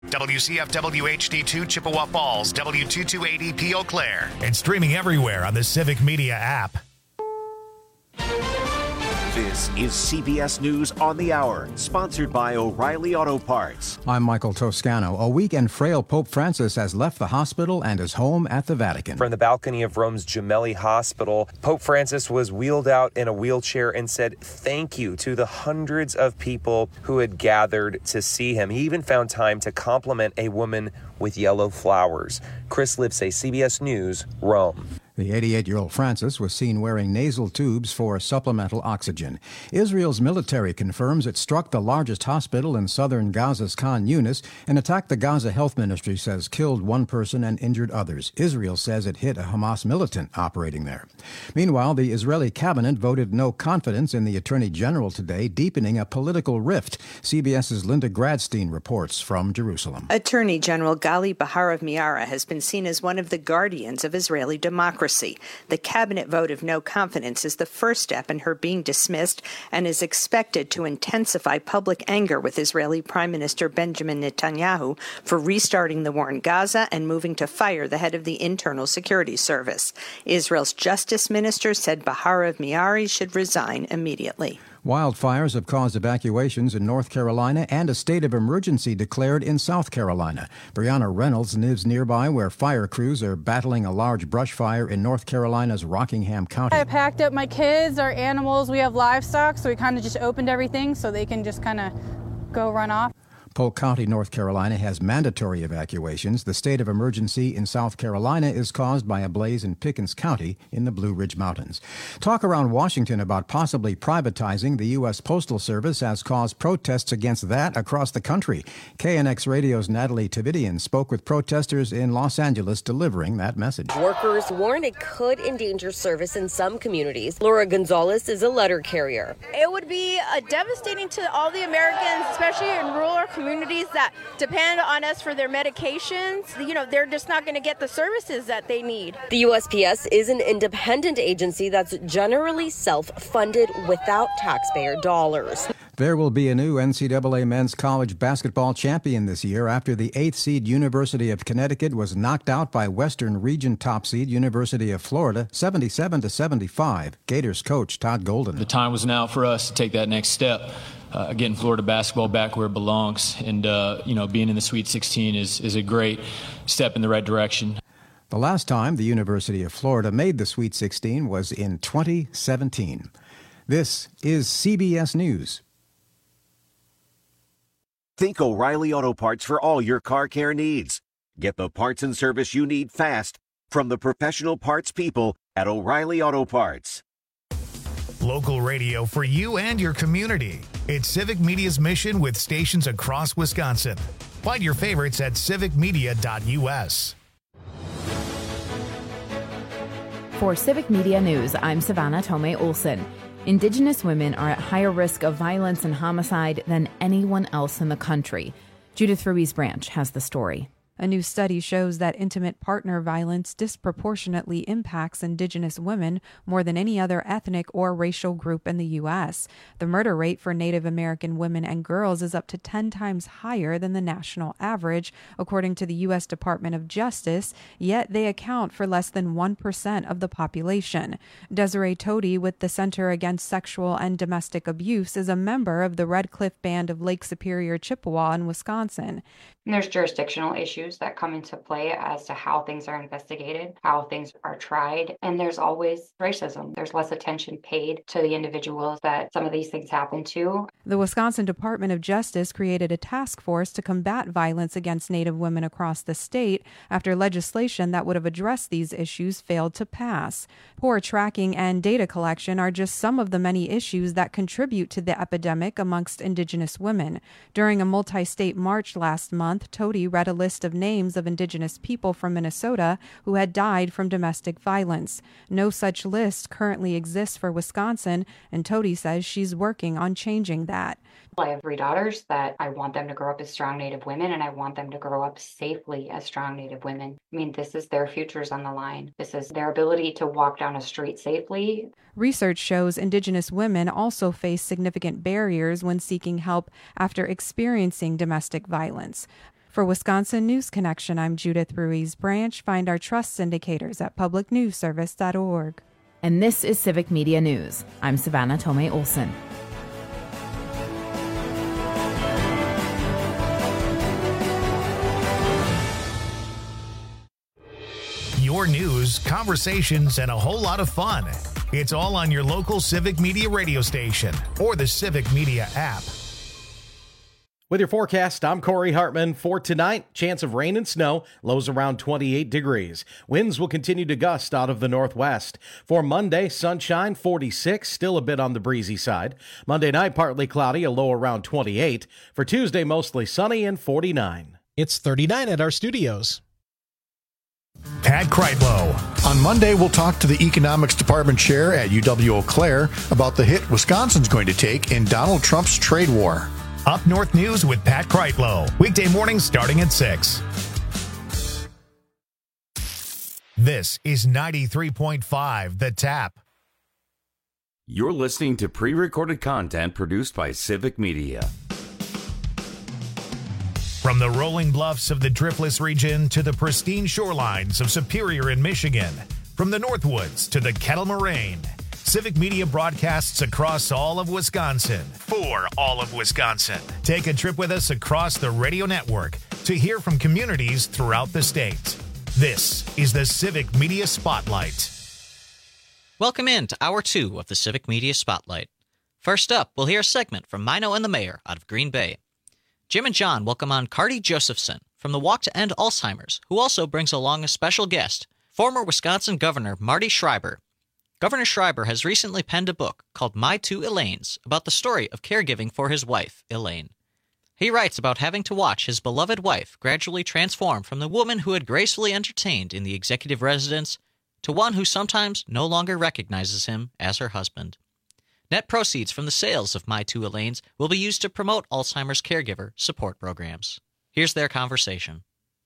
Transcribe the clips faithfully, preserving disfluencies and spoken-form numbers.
W C F W H D two Chippewa Falls, W two two eight E P Eau Claire, and streaming everywhere on the Civic Media app. This is C B S News on the Hour, sponsored by O'Reilly Auto Parts. I'm Michael Toscano. A weak and frail Pope Francis has left the hospital and is home at the Vatican. From the balcony of Rome's Gemelli Hospital, Pope Francis was wheeled out in a wheelchair and said thank you to the hundreds of people who had gathered to see him. He even found time to compliment a woman with yellow flowers. Chris Lipsey, C B S News, Rome. The eighty-eight-year-old Francis was seen wearing nasal tubes for supplemental oxygen. Israel's military confirms it struck the largest hospital in southern Gaza's Khan Yunis. An attack the Gaza Health Ministry says killed one person and injured others. Israel says it hit a Hamas militant operating there. Meanwhile, the Israeli cabinet voted no confidence in the Attorney General today, deepening a political rift. CBS's Linda Gradstein reports from Jerusalem. Attorney General Gali Baharav Miara has been seen as one of the guardians of Israeli democracy. The cabinet vote of no confidence is the first step in her being dismissed and is expected to intensify public anger with Israeli Prime Minister Benjamin Netanyahu for restarting the war in Gaza and moving to fire the head of the Internal Security Service. Israel's Justice Minister said Baharav Miari should resign immediately. Wildfires have caused evacuations in North Carolina and a state of emergency declared in South Carolina. Brianna Reynolds lives nearby where fire crews are battling a large brush fire in North Carolina's Rockingham County. I packed up my kids, our animals. We have livestock, so we kind of just opened everything so they can just kind of go run off. Polk County, North Carolina has mandatory evacuations. The state of emergency in South Carolina is caused by a blaze in Pickens County in the Blue Ridge Mountains. Talk around Washington about possibly privatizing the U S Postal Service has caused protests against that across the country. K N X Radio's Natalie Tavidian spoke with protesters in Los Angeles delivering that message. Workers warn it could endanger service in some communities. Laura Gonzalez is a letter carrier. It would be uh, devastating to all the Americans, especially in rural communities that depend on us for their medications. You know, they're just not going to get the services that they need. The U S P S is an independent agency that's generally self-funded without taxpayer dollars. There will be a new N C double A men's college basketball champion this year after the eighth seed University of Connecticut was knocked out by Western Region top seed University of Florida seventy-seven to seventy-five. Gators coach Todd Golden. The time was now for us to take that next step. Uh, getting Florida basketball back where it belongs. And, uh, you know, being in the Sweet sixteen is, is a great step in the right direction. The last time the University of Florida made the Sweet sixteen was in twenty seventeen. This is C B S News. Think O'Reilly Auto Parts for all your car care needs. Get the parts and service you need fast from the professional parts people at O'Reilly Auto Parts. Local radio for you and your community. It's Civic Media's mission with stations across Wisconsin. Find your favorites at civic media dot u s. For Civic Media News, I'm Savannah Tomei Olson. Indigenous women are at higher risk of violence and homicide than anyone else in the country. Judith Ruiz Branch has the story. A new study shows that intimate partner violence disproportionately impacts Indigenous women more than any other ethnic or racial group in the U S. The murder rate for Native American women and girls is up to ten times higher than the national average, according to the U S Department of Justice, yet they account for less than one percent of the population. Desiree Toti with the Center Against Sexual and Domestic Abuse is a member of the Red Cliff Band of Lake Superior, Chippewa in Wisconsin. And there's jurisdictional issues that come into play as to how things are investigated, how things are tried, and there's always racism. There's less attention paid to the individuals that some of these things happen to. The Wisconsin Department of Justice created a task force to combat violence against Native women across the state after legislation that would have addressed these issues failed to pass. Poor tracking and data collection are just some of the many issues that contribute to the epidemic amongst Indigenous women. During a multi-state march last month, Toti read a list of names of Indigenous people from Minnesota who had died from domestic violence. No such list currently exists for Wisconsin, and Toti says she's working on changing that. I have three daughters that I want them to grow up as strong Native women, and I want them to grow up safely as strong Native women. I mean, this is their futures on the line. This is their ability to walk down a street safely. Research shows Indigenous women also face significant barriers when seeking help after experiencing domestic violence. For Wisconsin News Connection, I'm Judith Ruiz Branch. Find our trust indicators at public news service dot org. And this is Civic Media News. I'm Savannah Tomei Olson. Your news, conversations, and a whole lot of fun. It's all on your local Civic Media radio station or the Civic Media app. With your forecast, I'm Corey Hartman. For tonight, chance of rain and snow, lows around twenty-eight degrees. Winds will continue to gust out of the northwest. For Monday, sunshine, forty-six, still a bit on the breezy side. Monday night, partly cloudy, a low around twenty-eight. For Tuesday, mostly sunny and forty-nine. It's thirty-nine at our studios. Pat Kreitlow. On Monday, we'll talk to the Economics Department Chair at U W-Eau Claire about the hit Wisconsin's going to take in Donald Trump's trade war. Up North News with Pat Kreitlow. Weekday mornings starting at six. This is ninety-three point five The Tap. You're listening to pre-recorded content produced by Civic Media. From the rolling bluffs of the Driftless region to the pristine shorelines of Superior in Michigan, from the Northwoods to the Kettle Moraine, Civic Media broadcasts across all of Wisconsin for all of Wisconsin. Take a trip with us across the radio network to hear from communities throughout the state. This is the Civic Media Spotlight. Welcome in to Hour two of the Civic Media Spotlight. First up, we'll hear a segment from Mino and the Mayor out of Green Bay. Jim and John welcome on Carty Josephson from the Walk to End Alzheimer's, who also brings along a special guest, former Wisconsin Governor Marty Schreiber. Governor Schreiber has recently penned a book called My Two Elaines about the story of caregiving for his wife, Elaine. He writes about having to watch his beloved wife gradually transform from the woman who had gracefully entertained in the executive residence to one who sometimes no longer recognizes him as her husband. Net proceeds from the sales of My Two Elaines will be used to promote Alzheimer's caregiver support programs. Here's their conversation.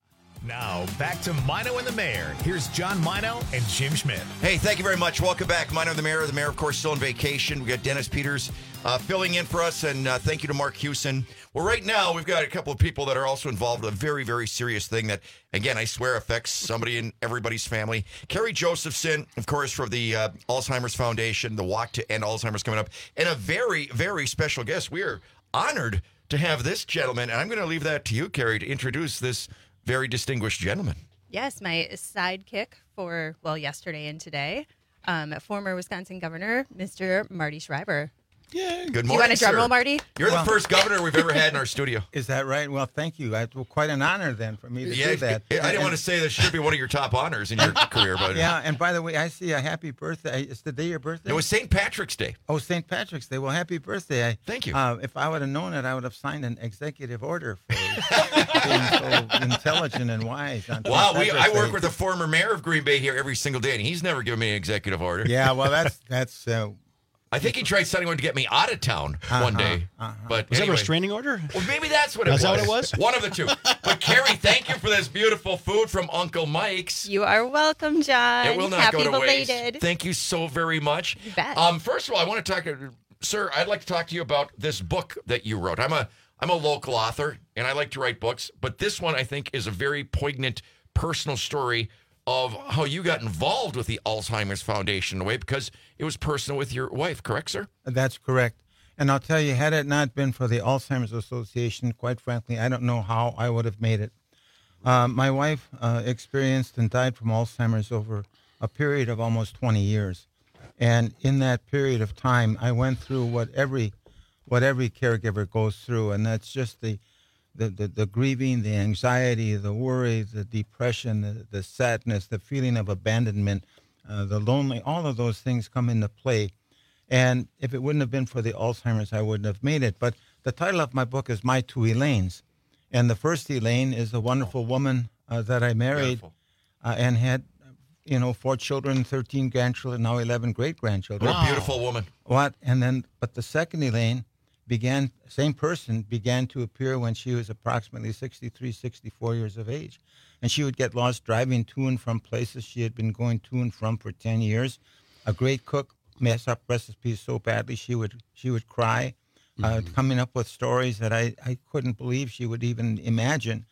Now, back to Mino and the Mayor. Here's John Mino and Jim Schmidt. Hey, thank you very much. Welcome back, Mino and the Mayor. The Mayor, of course, still on vacation. We got Dennis Peters uh, filling in for us, and uh, thank you to Mark Hewson. Well, right now, we've got a couple of people that are also involved in a very, very serious thing that, again, I swear affects somebody in everybody's family. Carrie Josephson, of course, from the uh, Alzheimer's Foundation, the Walk to End Alzheimer's coming up, and a very, very special guest. We are honored to have this gentleman, and I'm going to leave that to you, Carrie, to introduce this very distinguished gentleman. Yes, my sidekick for, well, yesterday and today, um, former Wisconsin Governor, Mister Marty Schreiber. Yeah. Good morning, Do you want a drum sir. roll, Marty? You're Well- the first governor we've ever had in our studio. Is that right? Well, thank you. I, well, quite an honor then for me to Yeah, do that. I didn't And- want to say this should be one of your top honors in your career, but Yeah, and by the way, I see a happy birthday. It's the day of your birthday? it was Saint Patrick's Day. Oh, Saint Patrick's Day. Well, happy birthday. I, Thank you. Uh, if I would have known it, I would have signed an executive order for being so intelligent and wise. on Wow, Saint we, I Patrick's work Day. with the former mayor of Green Bay here every single day, and he's never given me an executive order. Yeah, well, that's that's. Uh, I think he tried sending one to get me out of town Uh-huh, one day. uh-huh. But Was that a anyway. restraining order? Well, maybe that's what it Is was. that what it was? One of the two. But Carrie, thank you for this beautiful food from Uncle Mike's. You are welcome, John. It will not Happy go to belated. waste. Thank you so very much. You bet. Um, first of all, I want to talk, sir. I'd like to talk to you about this book that you wrote. I'm a I'm a local author, and I like to write books, but this one I think is a very poignant personal story of how you got involved with the Alzheimer's Foundation in a way, because it was personal with your wife. Correct, sir? That's correct. And I'll tell you, had it not been for the Alzheimer's Association, quite frankly, I don't know how I would have made it. Uh, my wife uh, experienced and died from Alzheimer's over a period of almost twenty years. And in that period of time, I went through what every what every caregiver goes through, and that's just the the, the, the grieving, the anxiety, the worry, the depression, the, the sadness, the feeling of abandonment, uh, the lonely, all of those things come into play. And if it wouldn't have been for the Alzheimer's, I wouldn't have made it. But the title of my book is My Two Elaines. And the first Elaine is a wonderful woman uh, that I married uh, and had, you know, four children, thirteen grandchildren, now eleven great-grandchildren. What a beautiful woman. What? And then, but the second Elaine began, same person, began to appear when she was approximately sixty-three, sixty-four years of age. And she would get lost driving to and from places she had been going to and from for ten years. A great cook, mess up recipes so badly she would she would cry, uh, Mm-hmm. coming up with stories that I, I couldn't believe she would even imagine.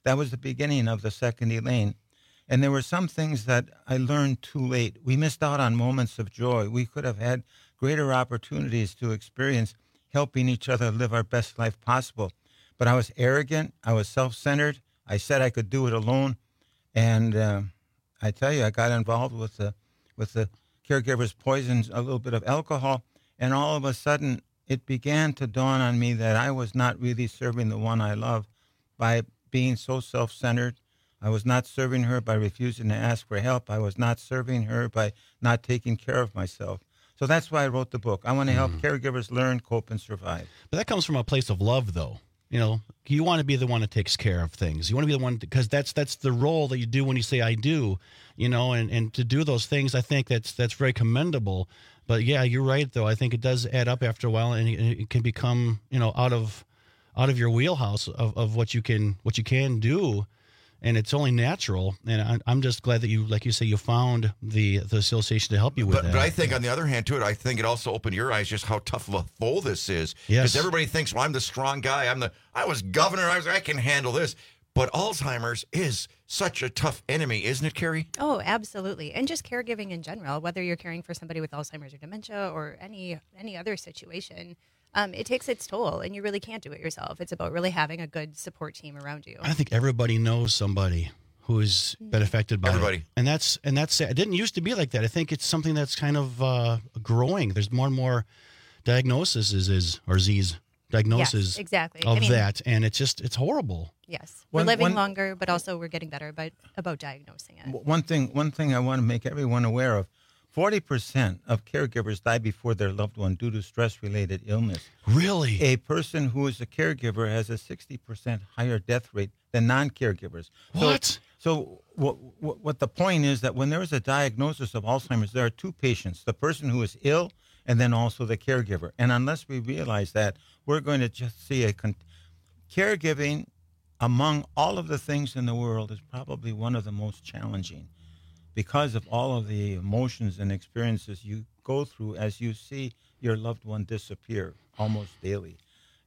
that was the beginning of the second Elaine. And there were some things that I learned too late. We missed out on moments of joy. We could have had greater opportunities to experience helping each other live our best life possible. But I was arrogant. I was self-centered. I said I could do it alone. And uh, I tell you, I got involved with the, with the caregiver's poisons, a little bit of alcohol. And all of a sudden, it began to dawn on me that I was not really serving the one I love by being so self-centered. I was not serving her by refusing to ask for help. I was not serving her by not taking care of myself. So that's why I wrote the book. I want to help mm. caregivers learn, cope, and survive. But that comes from a place of love, though. You know, you want to be the one that takes care of things. You want to be the one, because that's that's the role that you do when you say I do, you know, and, and to do those things, I think that's that's very commendable. But yeah, you're right, though. I think it does add up after a while, and it, it can become, you know, out of out of your wheelhouse of, of what you can what you can do. And it's only natural, and I'm just glad that you, like you say, you found the the association to help you with but, that. But I think, on the other hand, to it, I think it also opened your eyes just how tough of a foe this is. Yes. Because everybody thinks, well, I'm the strong guy. I'm the I was governor. I was I can handle this. But Alzheimer's is such a tough enemy, isn't it, Carrie? Oh, absolutely. And just caregiving in general, whether you're caring for somebody with Alzheimer's or dementia or any any other situation. Um, it takes its toll, and you really can't do it yourself. It's about really having a good support team around you. I think everybody knows somebody who's been affected by everybody. it. And that's and that's it didn't used to be like that. I think it's something that's kind of uh, growing. There's more and more diagnoses is or Z's diagnoses yes, exactly. of I mean, that, and it's just it's horrible. Yes, we're One- living one- longer, but also we're getting better about about diagnosing it. One thing, one thing I want to make everyone aware of: forty percent of caregivers die before their loved one due to stress-related illness. Really? A person who is a caregiver has a sixty percent higher death rate than non-caregivers. What? So, so what, what, what the point is that when there is a diagnosis of Alzheimer's, there are two patients, the person who is ill and then also the caregiver. And unless we realize that, we're going to just see a... Con- caregiving, among all of the things in the world, is probably one of the most challenging, because of all of the emotions and experiences you go through as you see your loved one disappear almost daily.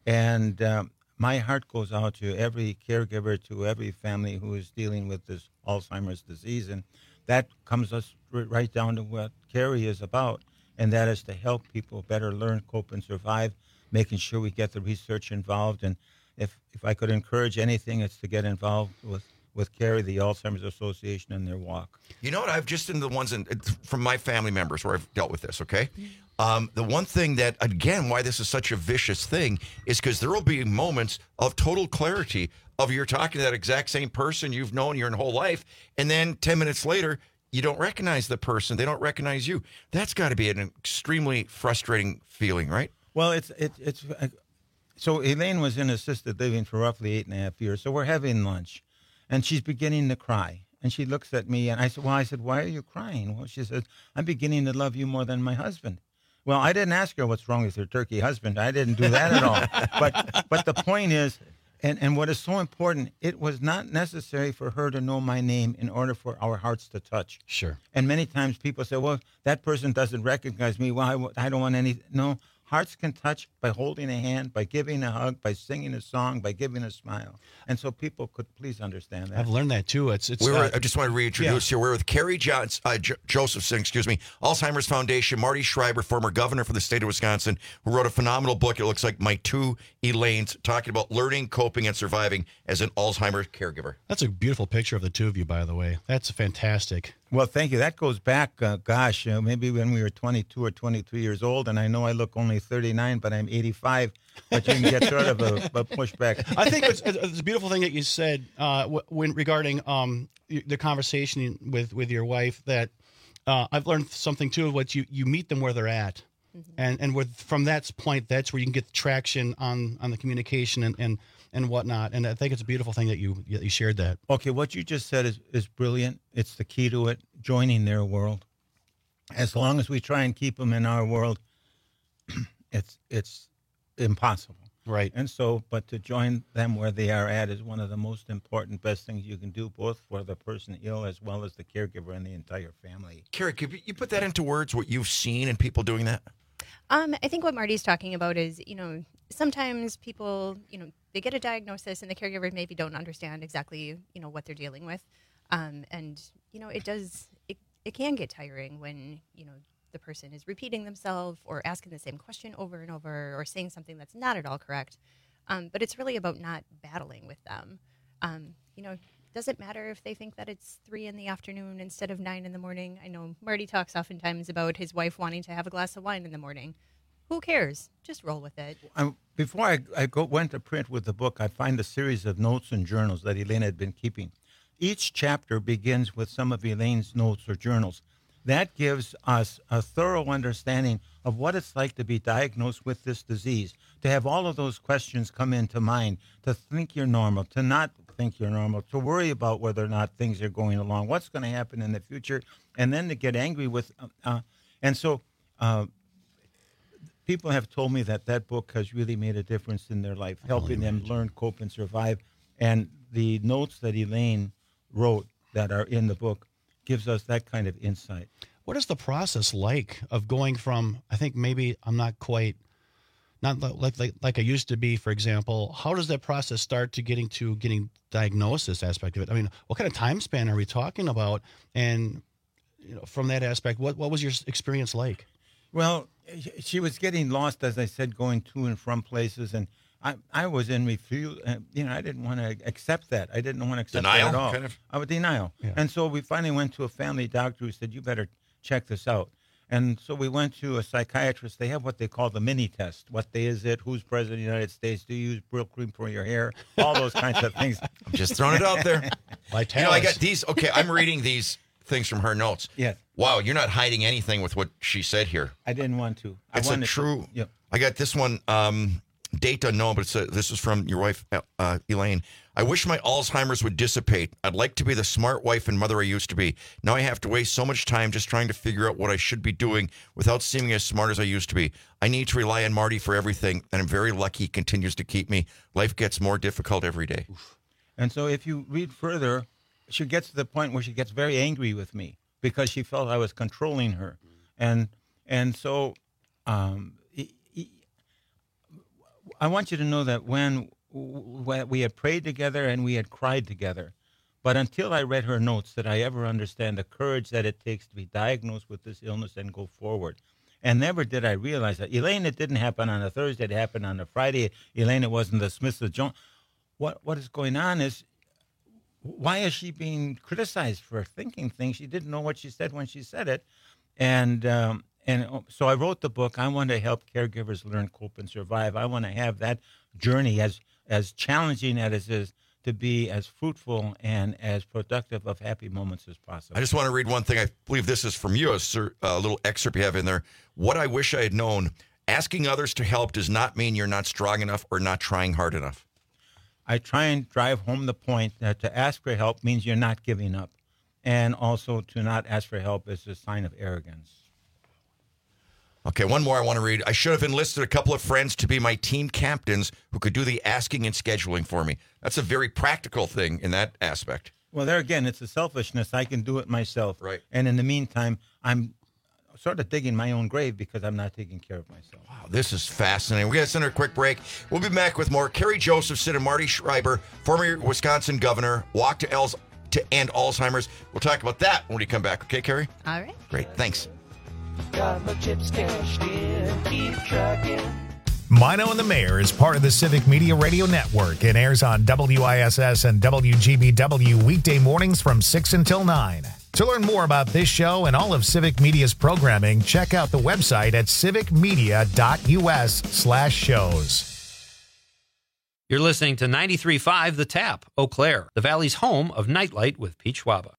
And um, my heart goes out to every caregiver, to every family who is dealing with this Alzheimer's disease. And that comes us r- right down to what Carrie is about, and that is to help people better learn, cope, and survive, making sure we get the research involved. And if, if I could encourage anything, it's to get involved with with Carrie, the Alzheimer's Association, and their walk. You know what? I've just in the ones in, from my family members where I've dealt with this, okay? Um, the one thing that, again, why this is such a vicious thing is because there will be moments of total clarity of you're talking to that exact same person you've known your whole life, and then ten minutes later, you don't recognize the person. They don't recognize you. That's got to be an extremely frustrating feeling, right? Well, it's it, it's uh, so Elaine was in assisted living for roughly eight and a half years. So we're having lunch, and she's beginning to cry. And she looks at me, and I said, well, I said, why are you crying? Well, she says, I'm beginning to love you more than my husband. Well, I didn't ask her what's wrong with her turkey husband. I didn't do that at all. But but the point is, and, and what is so important, it was not necessary for her to know my name in order for our hearts to touch. Sure. And many times people say, well, that person doesn't recognize me. Well, I, I don't want any. No, hearts can touch by holding a hand, by giving a hug, by singing a song, by giving a smile. And so people could please understand that. I've learned that too. It's it's. We were, uh, I just want to reintroduce yeah. you. We're with Carrie Johns, uh, J- Josephson, excuse me, Alzheimer's Foundation, Marty Schreiber, former governor for the state of Wisconsin, who wrote a phenomenal book. It looks like My Two Elaines, talking about learning, coping, and surviving as an Alzheimer's caregiver. That's a beautiful picture of the two of you, by the way. That's fantastic. Well, thank you. That goes back, uh, gosh, uh, maybe when we were twenty-two or twenty-three years old, and I know I look only thirty-nine, but I'm eighty-five, but you can get sort of a, a pushback. I think it's, it's a beautiful thing that you said uh, when regarding um, the conversation with, with your wife, that uh, I've learned something too. What you, you meet them where they're at, mm-hmm. and and with from that point, that's where you can get traction on, on the communication and, and and whatnot. And I think it's a beautiful thing that you you shared that. Okay, what you just said is is brilliant. It's the key to it. Joining their world. As long as we try and keep them in our world, it's it's impossible. Right. And so, but to join them where they are at is one of the most important, best things you can do, both for the person ill as well as the caregiver and the entire family. Carrie, could you put that into words, what you've seen and people doing that? Um, I think what Marty's talking about is, you know, sometimes people, you know, they get a diagnosis and the caregivers maybe don't understand exactly, you know, what they're dealing with. Um, and, you know, it does, it, it can get tiring when, you know, the person is repeating themselves or asking the same question over and over or saying something that's not at all correct. Um, but it's really about not battling with them. Um, you know, does it matter if they think that it's three in the afternoon instead of nine in the morning? I know Marty talks oftentimes about his wife wanting to have a glass of wine in the morning. Who cares? Just roll with it. I, before I, I go, went to print with the book, I find a series of notes and journals that Elaine had been keeping. Each chapter begins with some of Elaine's notes or journals. That gives us a thorough understanding of what it's like to be diagnosed with this disease, to have all of those questions come into mind, to think you're normal, to not think you're normal, to worry about whether or not things are going along, what's going to happen in the future, and then to get angry with. Uh, uh, and so uh, people have told me that that book has really made a difference in their life, helping them learn, cope, and survive. And the notes that Elaine wrote that are in the book gives us that kind of insight. What is the process like of going from, I think maybe I'm not quite, not like, like like I used to be, for example, how does that process start to getting to getting diagnosis aspect of it? I mean, what kind of time span are we talking about? And you know, from that aspect, what, what was your experience like? Well, she was getting lost, as I said, going to and from places, and I, I was in refusal. Uh, you know, I didn't want to accept that. I didn't want to accept denial, that at all. Kind of? I was denial. Yeah. And so we finally went to a family doctor who said, you better check this out. And so we went to a psychiatrist. They have what they call the mini test. What day is it? Who's president of the United States? Do you use Brill cream for your hair? All those kinds of things. I'm just throwing it out there. Vitalis. You know, I got these. Okay, I'm reading these things from her notes. Yes. Wow, you're not hiding anything with what she said here. I didn't want to. I It's a wanted true. To, yep. I got this one. Um, date unknown, but it's a, this is from your wife, uh, Elaine. I wish my Alzheimer's would dissipate. I'd like to be the smart wife and mother I used to be. Now I have to waste so much time just trying to figure out what I should be doing without seeming as smart as I used to be. I need to rely on Marty for everything, and I'm very lucky he continues to keep me. Life gets more difficult every day. And so if you read further, she gets to the point where she gets very angry with me because she felt I was controlling her. And and so um, I want you to know that when, when we had prayed together and we had cried together, but until I read her notes did I ever understand the courage that it takes to be diagnosed with this illness and go forward. And never did I realize that. Elaine, it didn't happen on a Thursday. It happened on a Friday. Elaine, it wasn't the Smiths of Jones. What What is going on is, why is she being criticized for thinking things? She didn't know what she said when she said it. And um, and so I wrote the book. I want to help caregivers learn, cope, and survive. I want to have that journey, as as challenging as it is, to be as fruitful and as productive of happy moments as possible. I just want to read one thing. I believe this is from you, a, a little excerpt you have in there. What I wish I had known, asking others to help does not mean you're not strong enough or not trying hard enough. I try and drive home the point that to ask for help means you're not giving up. And also to not ask for help is a sign of arrogance. Okay, one more I want to read. I should have enlisted a couple of friends to be my team captains who could do the asking and scheduling for me. That's a very practical thing in that aspect. Well, there again, it's a selfishness. I can do it myself. Right. And in the meantime, I'm sort of digging my own grave because I'm not taking care of myself. Wow, this is fascinating. We got to send her a quick break. We'll be back with more. Kerry Josephson and Marty Schreiber, former Wisconsin governor, walk to, Alz- to end Alzheimer's. We'll talk about that when we come back. Okay, Kerry? All right. Great. Thanks. Got my chips cashed in, keep tracking. Mino and the Mayor is part of the Civic Media Radio Network and airs on W I S S and W G B W weekday mornings from six until nine. To learn more about this show and all of Civic Media's programming, check out the website at civicmedia.us slash shows. You're listening to ninety-three point five The Tap, Eau Claire, the Valley's home of Nightlight with Pete Schwaba.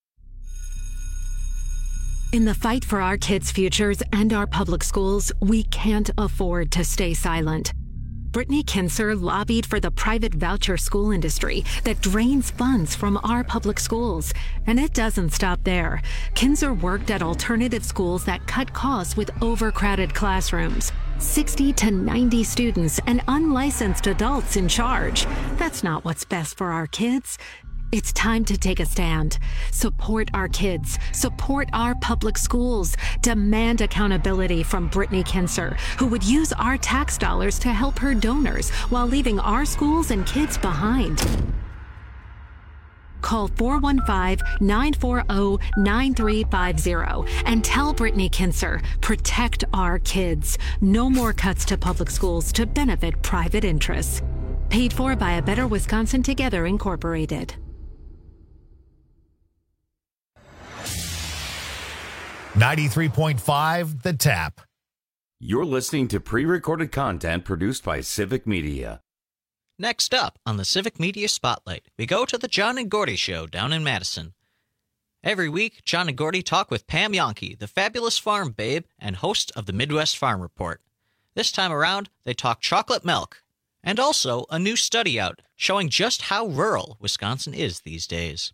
In the fight for our kids' futures and our public schools, we can't afford to stay silent. Brittany Kinser lobbied for the private voucher school industry that drains funds from our public schools. And it doesn't stop there. Kinser worked at alternative schools that cut costs with overcrowded classrooms. sixty to ninety students and unlicensed adults in charge. That's not what's best for our kids. It's time to take a stand. Support our kids. Support our public schools. Demand accountability from Brittany Kinser, who would use our tax dollars to help her donors while leaving our schools and kids behind. Call four one five, nine four zero, nine three five zero and tell Brittany Kinser, protect our kids. No more cuts to public schools to benefit private interests. Paid for by A Better Wisconsin Together, Incorporated. ninety-three point five The Tap. You're listening to pre-recorded content produced by Civic Media. Next up on the Civic Media Spotlight, we go to the John and Gordy Show down in Madison. Every week, John and Gordy talk with Pam Yonke, the fabulous farm babe and host of the Midwest Farm Report. This time around, they talk chocolate milk, and also a new study out showing just how rural Wisconsin is these days.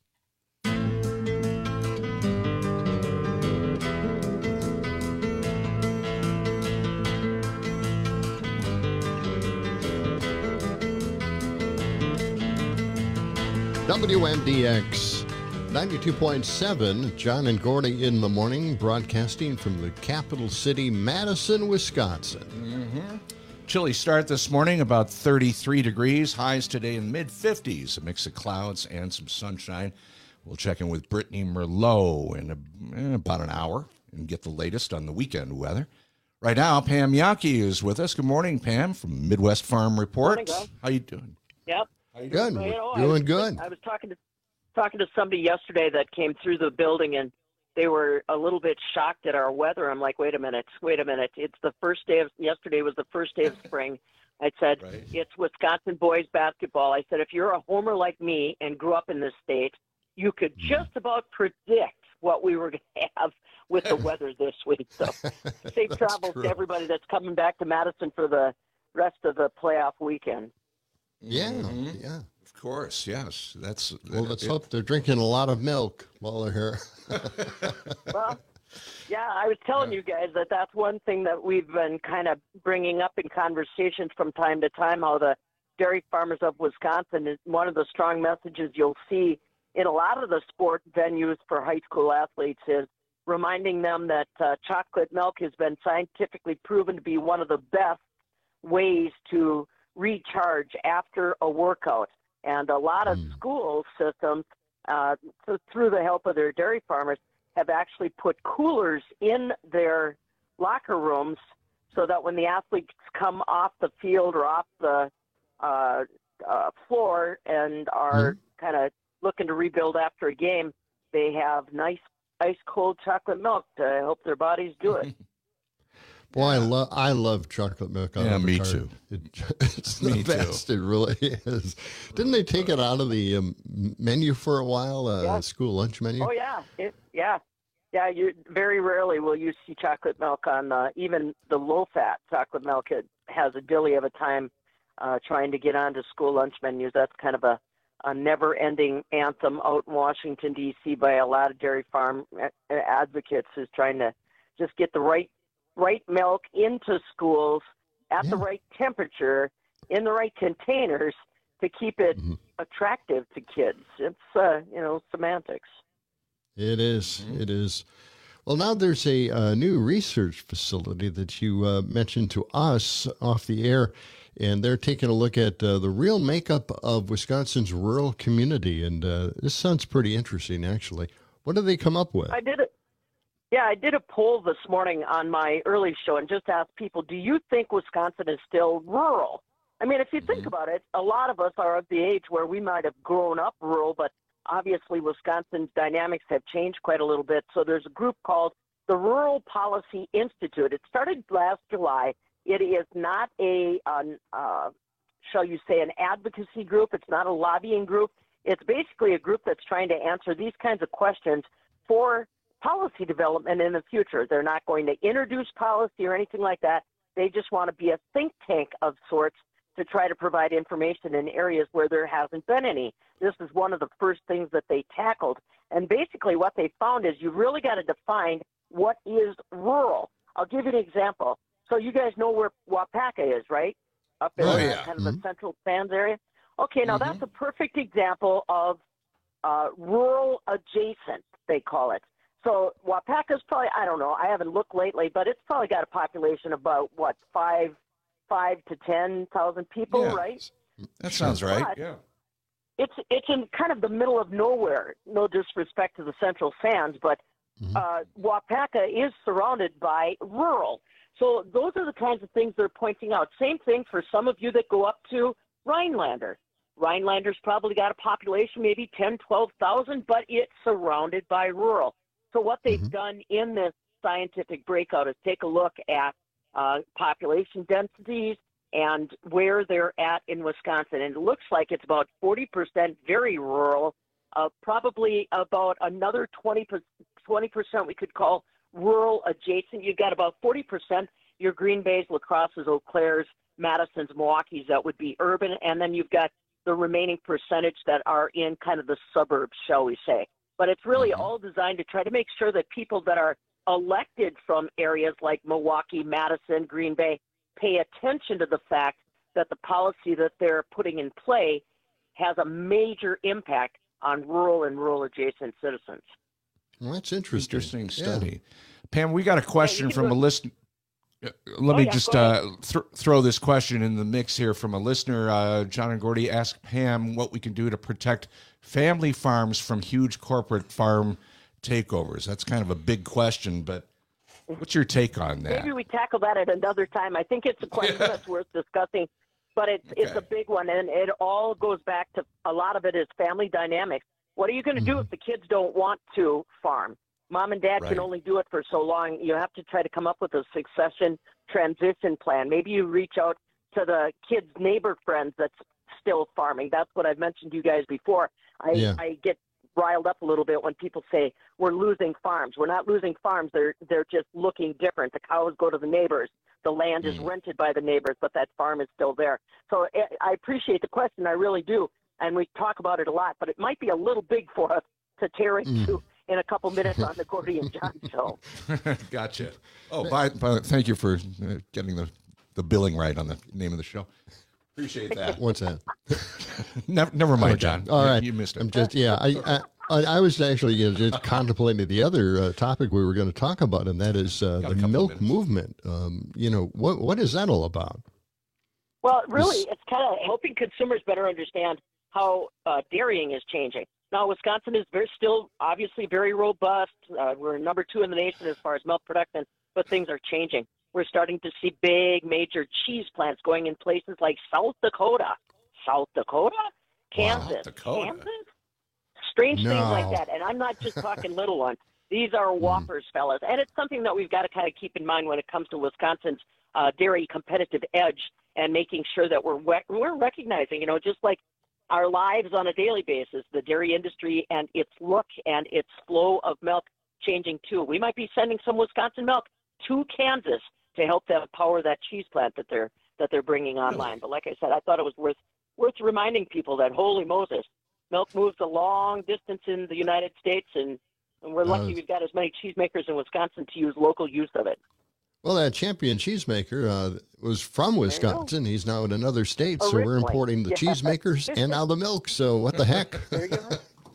W M D X ninety-two point seven, John and Gordy in the morning, broadcasting from the capital city, Madison, Wisconsin. Mm-hmm. Chilly start this morning, about thirty-three degrees. Highs today in mid-fifties, a mix of clouds and some sunshine. We'll check in with Brittany Merlot in, a, in about an hour and get the latest on the weekend weather. Right now, Pam Yonke is with us. Good morning, Pam, from Midwest Farm Report. Good morning, guys. How you doing? Yep. Good. Well, you know, Doing I was, good. I was talking to talking to somebody yesterday that came through the building, and they were a little bit shocked at our weather. I'm like, wait a minute, wait a minute. It's the first day of yesterday was the first day of spring. I said, right. It's Wisconsin boys basketball. I said, if you're a homer like me and grew up in this state, you could just about predict what we were going to have with the weather this week. So safe travels true. to everybody that's coming back to Madison for the rest of the playoff weekend. Yeah, mm-hmm. yeah. Of course, yes. That's Well, let's it, hope they're drinking a lot of milk while they're here. Well, yeah, I was telling you guys that that's one thing that we've been kind of bringing up in conversations from time to time, how the dairy farmers of Wisconsin is one of the strong messages you'll see in a lot of the sport venues for high school athletes is reminding them that uh, chocolate milk has been scientifically proven to be one of the best ways to recharge after a workout. And a lot of mm. school systems, uh, th- through the help of their dairy farmers, have actually put coolers in their locker rooms so that when the athletes come off the field or off the uh, uh, floor and are mm. kind of looking to rebuild after a game, they have nice ice cold chocolate milk to help their bodies do it. Boy, I love I love chocolate milk. Out yeah, of the me cart. too. It, it's the me best. too. It really is. Didn't they take it out of the um, menu for a while? Uh, yeah. School lunch menu. Oh yeah, it, yeah, yeah. You very rarely will you see chocolate milk on uh, even the low-fat chocolate milk. It has a dilly of a time uh, trying to get onto school lunch menus. That's kind of a, a never-ending anthem out in Washington D C by a lot of dairy farm advocates, is trying to just get the right. right milk into schools at yeah. the right temperature in the right containers to keep it mm-hmm. attractive to kids. It's, uh, you know, semantics. It is. Mm-hmm. It is. Well, now there's a, a new research facility that you uh, mentioned to us off the air, and they're taking a look at uh, the real makeup of Wisconsin's rural community. And uh, this sounds pretty interesting, actually. What did they come up with? I did it. Yeah, I did a poll this morning on my early show and just asked people, do you think Wisconsin is still rural? I mean, if you think mm-hmm. about it, a lot of us are of the age where we might have grown up rural, but obviously Wisconsin's dynamics have changed quite a little bit. So there's a group called the Rural Policy Institute. It started last July. It is not a, um, uh, shall you say, an advocacy group. It's not a lobbying group. It's basically a group that's trying to answer these kinds of questions for policy development in the future. They're not going to introduce policy or anything like that. They just want to be a think tank of sorts to try to provide information in areas where there hasn't been any. This is one of the first things that they tackled. And basically what they found is you've really got to define what is rural. I'll give you an example. So you guys know where Wapaka is, right? Up in oh, uh, yeah. kind of mm-hmm. the Central Sands area. Okay, now mm-hmm. that's a perfect example of uh, rural adjacent, they call it. So Waupaca's probably, I don't know, I haven't looked lately, but it's probably got a population of about, what, five, five to ten thousand people, Yeah. right? That sounds right. But Yeah. It's it's in kind of the middle of nowhere. No disrespect to the Central Sands, but uh, Waupaca is surrounded by rural. So those are the kinds of things they're pointing out. Same thing for some of you that go up to Rhinelander. Rhinelander's probably got a population, maybe ten, twelve thousand, but it's surrounded by rural. So what they've mm-hmm. done in this scientific breakout is take a look at uh, population densities and where they're at in Wisconsin. And it looks like it's about forty percent very rural, uh, probably about another twenty percent we could call rural adjacent. You've got about forty percent your Green Bays, La Crosses, Eau Claires, Madisons, Milwaukee's that would be urban. And then you've got the remaining percentage that are in kind of the suburbs, shall we say. But it's really mm-hmm. all designed to try to make sure that people that are elected from areas like Milwaukee, Madison, Green Bay, pay attention to the fact that the policy that they're putting in play has a major impact on rural and rural adjacent citizens. Well, that's interesting. Interesting study. Yeah. Pam, we got a question yeah, from a listener. Let oh, me yeah, just uh, th- throw this question in the mix here from a listener. Uh, John and Gordy asked Pam what we can do to protect family farms from huge corporate farm takeovers. That's kind of a big question, but what's your take on that? Maybe we tackle that at another time. I think it's a question yeah. that's worth discussing, but it's okay. it's a big one, and it all goes back to a lot of it is family dynamics. What are you going to mm-hmm. do if the kids don't want to farm? Mom and dad right. can only do it for so long. You have to try to come up with a succession transition plan. Maybe you reach out to the kids' neighbor friends that's still farming. That's what I've mentioned to you guys before. I, yeah. I get riled up a little bit when people say we're losing farms. We're not losing farms. They're they're just looking different. The cows go to the neighbors. The land mm. is rented by the neighbors, but that farm is still there. So I appreciate the question. I really do. And we talk about it a lot, but it might be a little big for us to tear into mm. in a couple minutes on the Gordy and John show. Gotcha. Oh, by, by, thank you for uh, getting the, the billing right on the name of the show. Appreciate that. What's that? never, never mind, okay. John. All right. You, you missed it. I'm just, yeah, I, I, I was actually you know, just contemplating the other uh, topic we were going to talk about, and that is uh, the milk movement. Um, you know, what what is that all about? Well, really, it's kind of helping consumers better understand how uh, dairying is changing. Now, Wisconsin is very, still obviously very robust. Uh, we're number two in the nation as far as milk production, but things are changing. We're starting to see big, major cheese plants going in places like South Dakota. South Dakota? Kansas. Wow, Dakota. Kansas? Strange no. things like that. And I'm not just talking little ones. These are whoppers, fellas. And it's something that we've got to kind of keep in mind when it comes to Wisconsin's uh, dairy competitive edge and making sure that we're we're recognizing, you know, just like our lives on a daily basis, the dairy industry and its look and its flow of milk changing too. We might be sending some Wisconsin milk to Kansas to help them power that cheese plant that they're that they're bringing online. But like I said, I thought it was worth worth reminding people that holy Moses, milk moves a long distance in the United States, and, and we're lucky uh, we've got as many cheesemakers in Wisconsin to use local use of it. Well, that champion cheesemaker uh, was from Wisconsin. He's now in another state, so Originally. we're importing the Yeah. cheesemakers and now the milk. So what the heck? There you go.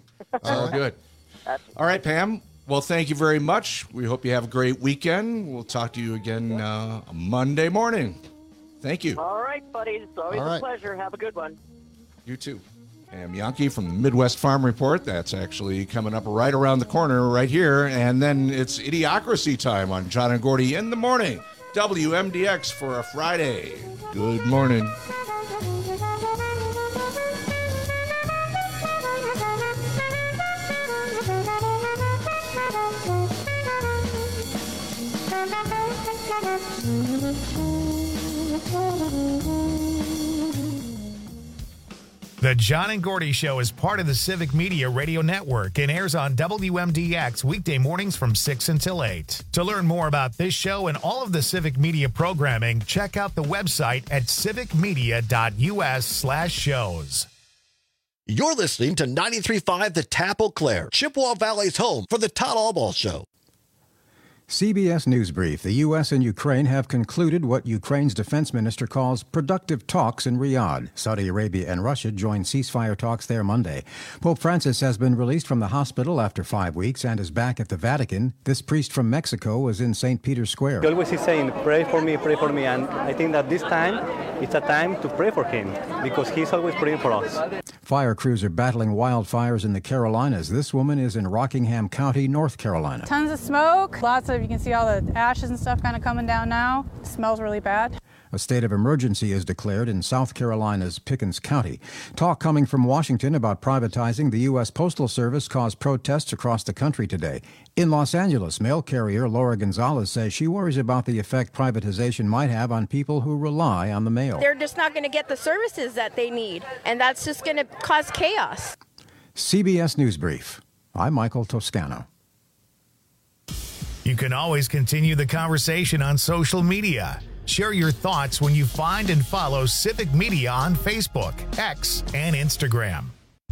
All right. Good. All right, Pam. Well, thank you very much. We hope you have a great weekend. We'll talk to you again uh, Monday morning. Thank you. All right, buddies. It's always All right. a pleasure. Have a good one. You too. Pam Jahnke from the Midwest Farm Report. That's actually coming up right around the corner right here. And then it's Idiocracy time on John and Gordy in the morning. W M D X for a Friday. Good morning. The John and Gordy Show is part of the Civic Media Radio Network and airs on W M D X weekday mornings from six until eight. To learn more about this show and all of the Civic Media programming, check out the website at civicmedia.us slash shows. You're listening to ninety-three point five The Tap Eau Claire, Chippewa Valley's home for the Todd Albaugh Show. C B S News Brief. The U S and Ukraine have concluded what Ukraine's defense minister calls productive talks in Riyadh. Saudi Arabia and Russia joined ceasefire talks there Monday. Pope Francis has been released from the hospital after five weeks and is back at the Vatican. This priest from Mexico was in Saint Peter's Square. He always is saying, pray for me, pray for me. And I think that this time, it's a time to pray for him because he's always praying for us. Fire crews are battling wildfires in the Carolinas. This woman is in Rockingham County, North Carolina. Tons of smoke, lots of, you can see all the ashes and stuff kind of coming down now. It smells really bad. A state of emergency is declared in South Carolina's Pickens County. Talk coming from Washington about privatizing the U S Postal Service caused protests across the country today. In Los Angeles, mail carrier Laura Gonzalez says she worries about the effect privatization might have on people who rely on the mail. They're just not going to get the services that they need, and that's just going to cause chaos. C B S News Brief. I'm Michael Toscano. You can always continue the conversation on social media. Share your thoughts when you find and follow Civic Media on Facebook, X, and Instagram.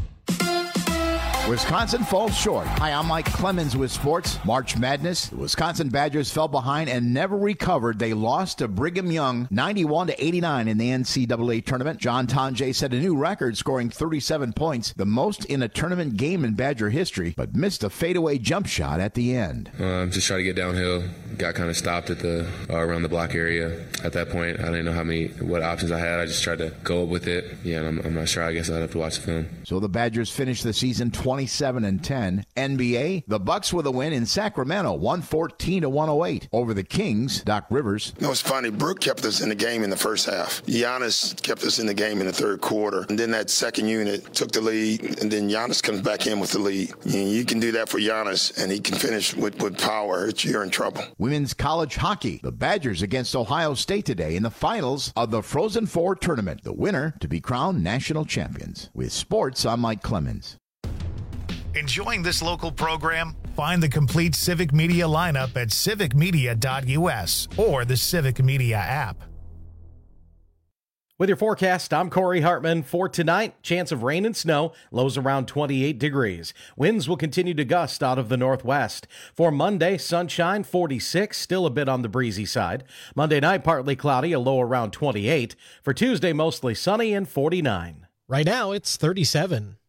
Wisconsin falls short. Hi, I'm Mike Clemens with sports. March Madness. The Wisconsin Badgers fell behind and never recovered. They lost to Brigham Young ninety-one to eighty-nine in the N C double A tournament. John Tonje set a new record, scoring thirty-seven points, the most in a tournament game in Badger history, but missed a fadeaway jump shot at the end. Um, just try to get downhill. Got kind of stopped at the uh, around the block area. At that point, I didn't know how many what options I had. I just tried to go up with it. Yeah, and I'm, I'm not sure. I guess I'd have to watch the film. So the Badgers finished the season twenty-seven and ten. N B A, the Bucks with a win in Sacramento, one fourteen to one oh eight over the Kings. Doc Rivers. No, it's funny. Brooke kept us in the game in the first half. Giannis kept us in the game in the third quarter. And then that second unit took the lead, and then Giannis comes back in with the lead. And you can do that for Giannis, and he can finish with, with power. You're in trouble. Women's college hockey. The Badgers against Ohio State today in the finals of the Frozen Four tournament. The winner to be crowned national champions. With sports, I'm Mike Clemens. Enjoying this local program? Find the complete Civic Media lineup at civic media dot u s or the Civic Media app. With your forecast, I'm Corey Hartman. For tonight, chance of rain and snow, lows around twenty-eight degrees. Winds will continue to gust out of the northwest. For Monday, sunshine, forty-six, still a bit on the breezy side. Monday night, partly cloudy, a low around twenty-eight. For Tuesday, mostly sunny and forty-nine. Right now, it's thirty-seven.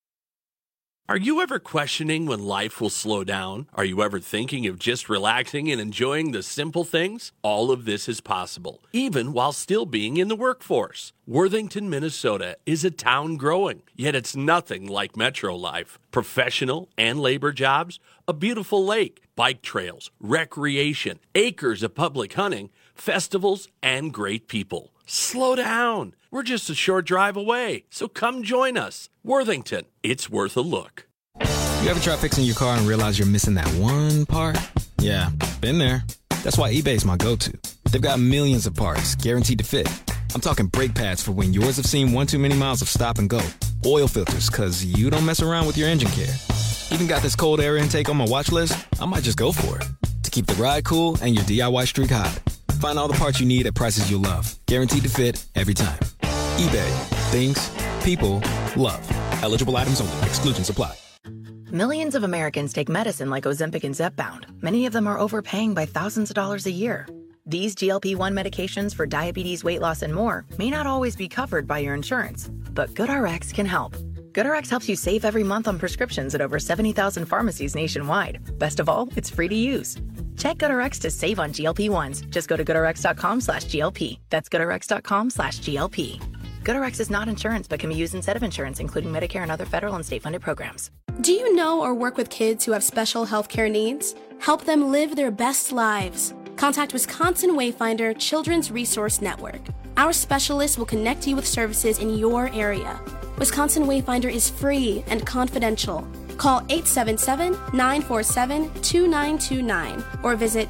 Are you ever questioning when life will slow down? Are you ever thinking of just relaxing and enjoying the simple things? All of this is possible, even while still being in the workforce. Worthington, Minnesota is a town growing, yet it's nothing like metro life. Professional and labor jobs, a beautiful lake, bike trails, recreation, acres of public hunting, festivals, and great people. Slow down. We're just a short drive away, so come join us. Worthington, it's worth a look. You ever try fixing your car and realize you're missing that one part? Yeah, been there. That's why eBay's my go-to. They've got millions of parts, guaranteed to fit. I'm talking brake pads for when yours have seen one too many miles of stop and go. Oil filters, because you don't mess around with your engine care. Even got this cold air intake on my watch list. I might just go for it. To keep the ride cool and your D I Y streak hot. Find all the parts you need at prices you'll love. Guaranteed to fit every time. eBay. Things. People. Love. Eligible items only. Exclusions apply. Millions of Americans take medicine like Ozempic and Zepbound. Many of them are overpaying by thousands of dollars a year. These G L P one medications for diabetes, weight loss, and more may not always be covered by your insurance, but GoodRx can help. GoodRx helps you save every month on prescriptions at over seventy thousand pharmacies nationwide. Best of all, it's free to use. Check GoodRx to save on G L P ones. Just go to goodrx.com slash GLP. That's goodrx.com slash GLP. GoodRx is not insurance but can be used instead of insurance, including Medicare and other federal and state-funded programs. Do you know or work with kids who have special healthcare needs? Help them live their best lives. Contact Wisconsin Wayfinder Children's Resource Network. Our specialists will connect you with services in your area. Wisconsin Wayfinder is free and confidential. Call eight seven seven, nine four seven, two nine two nine or visit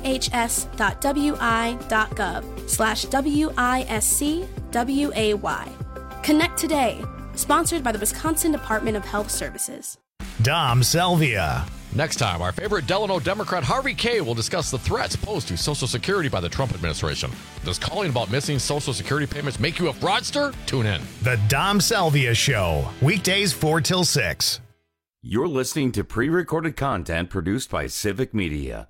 dhs.wi.gov slash W-I-S-C-W-A-Y. Connect today. Sponsored by the Wisconsin Department of Health Services. Dom Salvia. Next time, our favorite Delano Democrat Harvey Kaye will discuss the threats posed to Social Security by the Trump administration. Does calling about missing Social Security payments make you a fraudster? Tune in. The Dom Salvia Show, weekdays four till six. You're listening to pre-recorded content produced by Civic Media.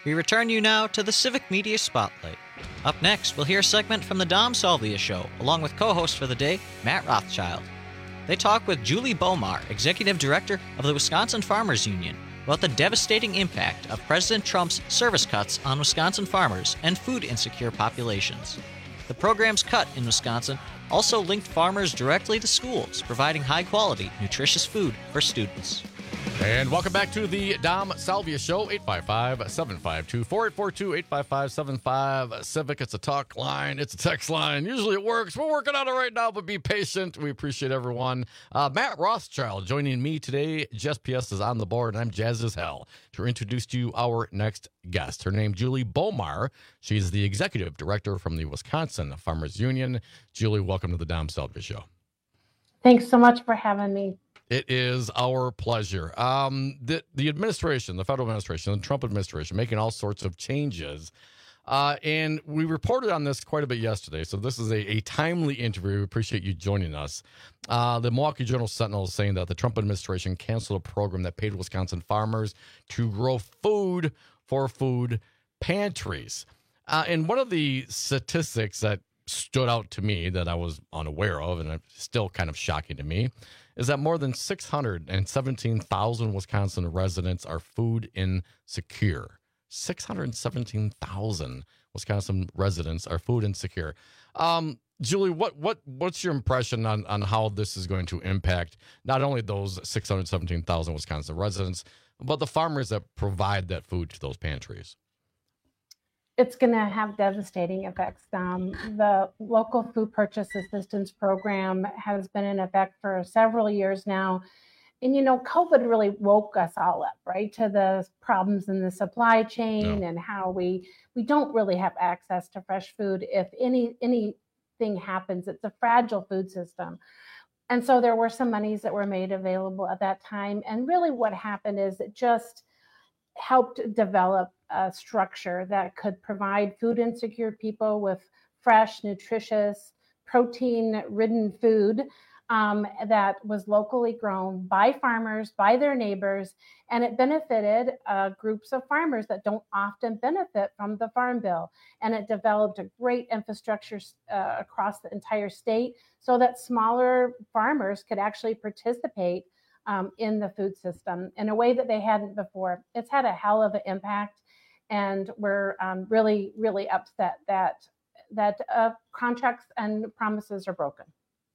We return you now to the Civic Media Spotlight. Up next, we'll hear a segment from the Dom Salvia Show, along with co-host for the day, Matt Rothschild. They talk with Julie Bomar, Executive Director of the Wisconsin Farmers Union, about the devastating impact of President Trump's service cuts on Wisconsin farmers and food-insecure populations. The programs cut in Wisconsin also linked farmers directly to schools, providing high-quality, nutritious food for students. And welcome back to the Dom Salvia Show, eight five five, seven five two, four eight four two, eight five five, seven five Civic. It's a talk line. It's a text line. Usually it works. We're working on it right now, but be patient. We appreciate everyone. Uh, Matt Rothschild joining me today. Jess P S is on the board, and I'm jazz as hell to introduce to you our next guest. Her name, Julie Bomar. She's the Executive Director from the Wisconsin Farmers Union. Julie, welcome to the Dom Salvia Show. Thanks so much for having me. It is our pleasure. Um, the, the administration, the federal administration, the Trump administration, making all sorts of changes. Uh, and we reported on this quite a bit yesterday, so this is a, a timely interview. We appreciate you joining us. Uh, the Milwaukee Journal-Sentinel is saying that the Trump administration canceled a program that paid Wisconsin farmers to grow food for food pantries. Uh, and one of the statistics that stood out to me that I was unaware of, and it's still kind of shocking to me, is that more than six hundred seventeen thousand Wisconsin residents are food insecure. six hundred seventeen thousand Wisconsin residents are food insecure. Um, Julie, what what what's your impression on, on how this is going to impact not only those six hundred seventeen thousand Wisconsin residents, but the farmers that provide that food to those pantries? It's going to have devastating effects. Um, the local food purchase assistance program has been in effect for several years now. And, you know, COVID really woke us all up, right, to the problems in the supply chain yeah. and how we we don't really have access to fresh food. If any anything happens, it's a fragile food system. And so there were some monies that were made available at that time. And really what happened is it just helped develop a structure that could provide food insecure people with fresh, nutritious, protein-ridden food um, that was locally grown by farmers, by their neighbors, and it benefited uh, groups of farmers that don't often benefit from the Farm Bill. And it developed a great infrastructure uh, across the entire state so that smaller farmers could actually participate Um, in the food system in a way that they hadn't before. It's had a hell of an impact, and we're um, really, really upset that that uh, contracts and promises are broken.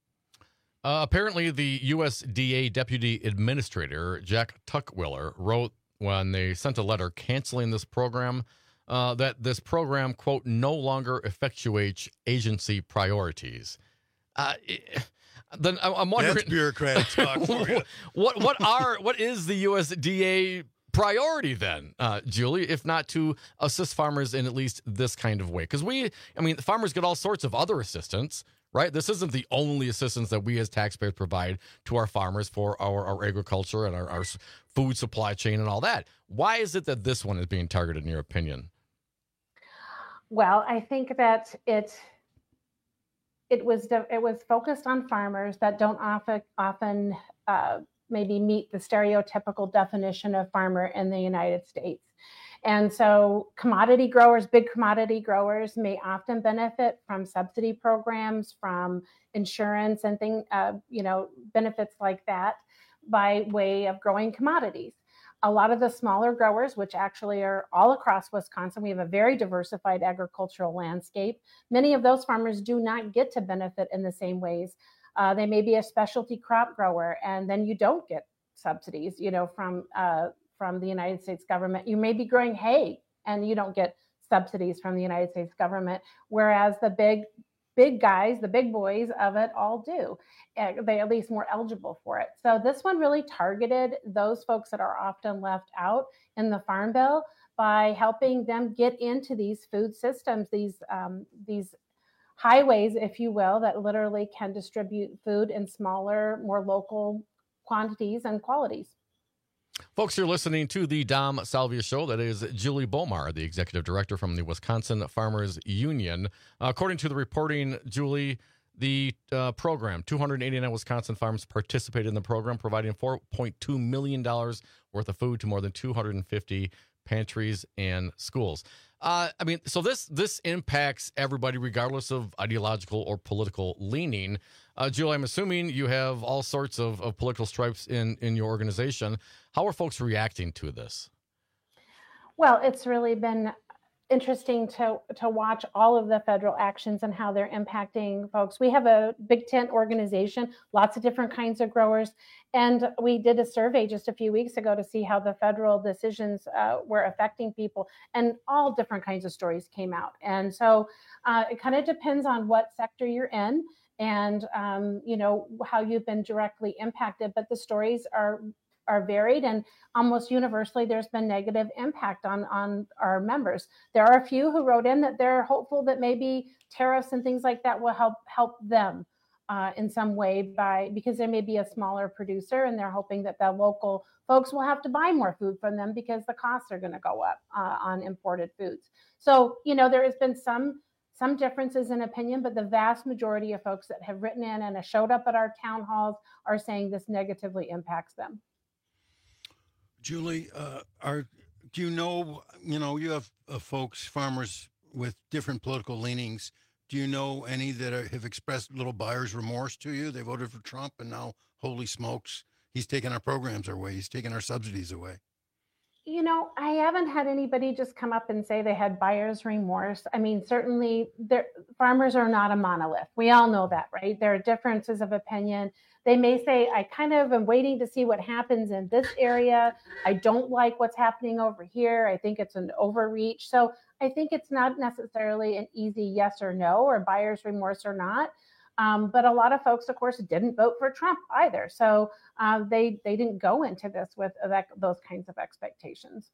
Uh, apparently, the U S D A Deputy Administrator, Jack Tuckwiller, wrote when they sent a letter canceling this program uh, that this program, quote, no longer effectuates agency priorities. Uh, it, Then I'm wondering, that's bureaucratic talk for you. what what are what is the U S D A priority then, uh, Julie, if not to assist farmers in at least this kind of way? Because we, I mean, farmers get all sorts of other assistance, right? This isn't the only assistance that we as taxpayers provide to our farmers for our, our agriculture and our, our food supply chain and all that. Why is it that this one is being targeted, in your opinion? Well, I think that it. It was it was focused on farmers that don't often often uh, maybe meet the stereotypical definition of farmer in the United States, and so commodity growers, big commodity growers, may often benefit from subsidy programs, from insurance and thing uh, you know benefits like that by way of growing commodities. A lot of the smaller growers, which actually are all across Wisconsin, we have a very diversified agricultural landscape. Many of those farmers do not get to benefit in the same ways. Uh, they may be a specialty crop grower, and then you don't get subsidies, you know, from uh, from the United States government. You may be growing hay, and you don't get subsidies from the United States government, whereas the big big guys, the big boys of it all do. They at least more eligible for it. So this one really targeted those folks that are often left out in the Farm Bill by helping them get into these food systems, these um, these highways, if you will, that literally can distribute food in smaller, more local quantities and qualities. Folks, you're listening to the Dom Salvia Show. That is Julie Bomar, the executive director from the Wisconsin Farmers Union. Uh, according to the reporting, Julie, the uh, program, two hundred eighty-nine Wisconsin farms participated in the program, providing four point two million dollars worth of food to more than two hundred fifty pantries and schools. Uh, I mean, so this this impacts everybody regardless of ideological or political leaning. Uh, Julie, I'm assuming you have all sorts of, of political stripes in, in your organization. How are folks reacting to this? Well, it's really been interesting to to watch all of the federal actions and how they're impacting folks. We have a big tent organization, lots of different kinds of growers, and we did a survey just a few weeks ago to see how the federal decisions uh, were affecting people, and all different kinds of stories came out. And so uh, it kind of depends on what sector you're in and um, you know how you've been directly impacted, but the stories are are varied, and almost universally there's been negative impact on, on our members. There are a few who wrote in that they're hopeful that maybe tariffs and things like that will help help them uh, in some way by because there may be a smaller producer and they're hoping that the local folks will have to buy more food from them because the costs are going to go up uh, on imported foods. So, you know, there has been some some differences in opinion, but the vast majority of folks that have written in and have showed up at our town halls are saying this negatively impacts them. Julie, uh, are do you know, you know, you have uh, folks, farmers with different political leanings. Do you know any that are, have expressed little buyer's remorse to you? They voted for Trump, and now, holy smokes, he's taking our programs away. He's taking our subsidies away. You know, I haven't had anybody just come up and say they had buyer's remorse. I mean, certainly farmers are not a monolith. We all know that, right? There are differences of opinion. They may say, I kind of am waiting to see what happens in this area. I don't like what's happening over here. I think it's an overreach. So I think it's not necessarily an easy yes or no, or buyer's remorse or not. Um, but a lot of folks, of course, didn't vote for Trump either. So uh, they they didn't go into this with that, those kinds of expectations.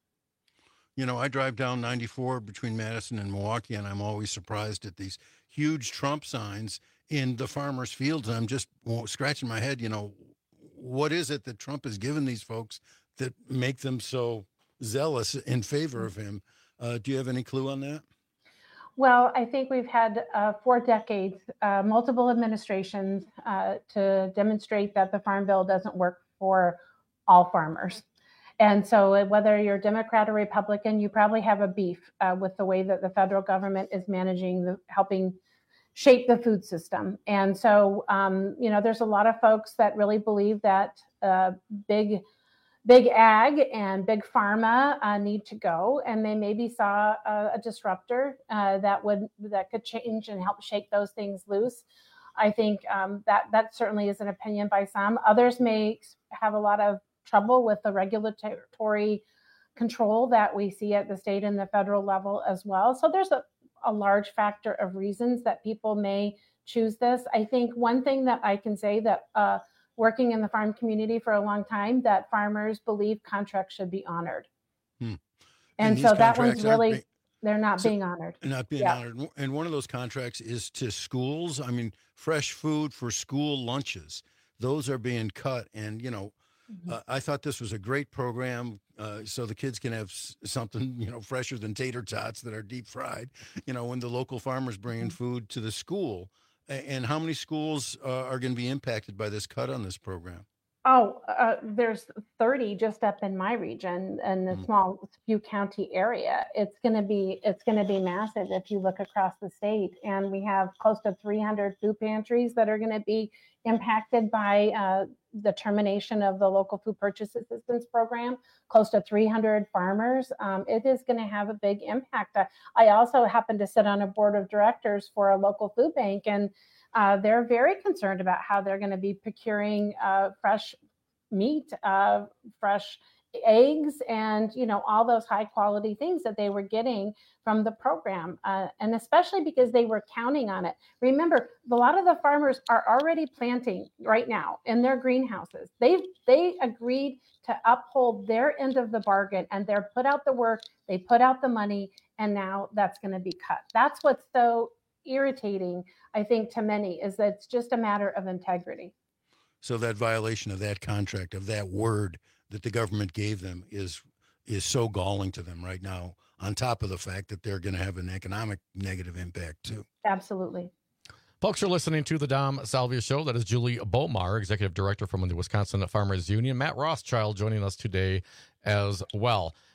You know, I drive down ninety-four between Madison and Milwaukee, and I'm always surprised at these huge Trump signs in the farmers' fields. And I'm just well, scratching my head, you know, what is it that Trump has given these folks that make them so zealous in favor of him? Uh, do you have any clue on that? Well, I think we've had uh, for decades, uh, multiple administrations uh, to demonstrate that the Farm Bill doesn't work for all farmers. And so whether you're Democrat or Republican, you probably have a beef uh, with the way that the federal government is managing, the, helping shape the food system. And so, um, you know, there's a lot of folks that really believe that uh, big Big ag and big pharma uh, need to go, and they maybe saw a, a disruptor uh, that would that could change and help shake those things loose. I think um, that that certainly is an opinion by some. Others may have a lot of trouble with the regulatory control that we see at the state and the federal level as well. So there's a, a large factor of reasons that people may choose this. I think one thing that I can say that uh, working in the farm community for a long time, that farmers believe contracts should be honored. Hmm. And, and so that one's really, being, they're not so being honored. Not being yeah. honored. And one of those contracts is to schools. I mean, fresh food for school lunches. Those are being cut. And, you know, mm-hmm. uh, I thought this was a great program uh, so the kids can have s- something, you know, fresher than tater tots that are deep fried, you know, when the local farmers bringing mm-hmm. food to the school. And how many schools uh, are going to be impacted by this cut on this program? Oh, uh, there's thirty just up in my region and the mm. small few county area. It's going to be it's going to be massive if you look across the state. And we have close to three hundred food pantries that are going to be impacted by uh, the termination of the local food purchase assistance program. Close to three hundred farmers. Um, it is going to have a big impact. I, I also happen to sit on a board of directors for a local food bank, and Uh, they're very concerned about how they're going to be procuring uh, fresh meat, uh, fresh eggs, and you know all those high quality things that they were getting from the program, uh, and especially because they were counting on it. Remember, a lot of the farmers are already planting right now in their greenhouses. They they agreed to uphold their end of the bargain, and they're put out the work, they put out the money, and now that's going to be cut. That's what's so irritating, I think, to many, is that it's just a matter of integrity. So that violation of that contract, of that word that the government gave them, is is so galling to them right now, on top of the fact that they're going to have an economic negative impact too. Absolutely. Folks are listening to the Dom Salvia Show. That is Julie Bomar, Executive Director from the Wisconsin Farmers Union. Matt Rothschild joining us today as well.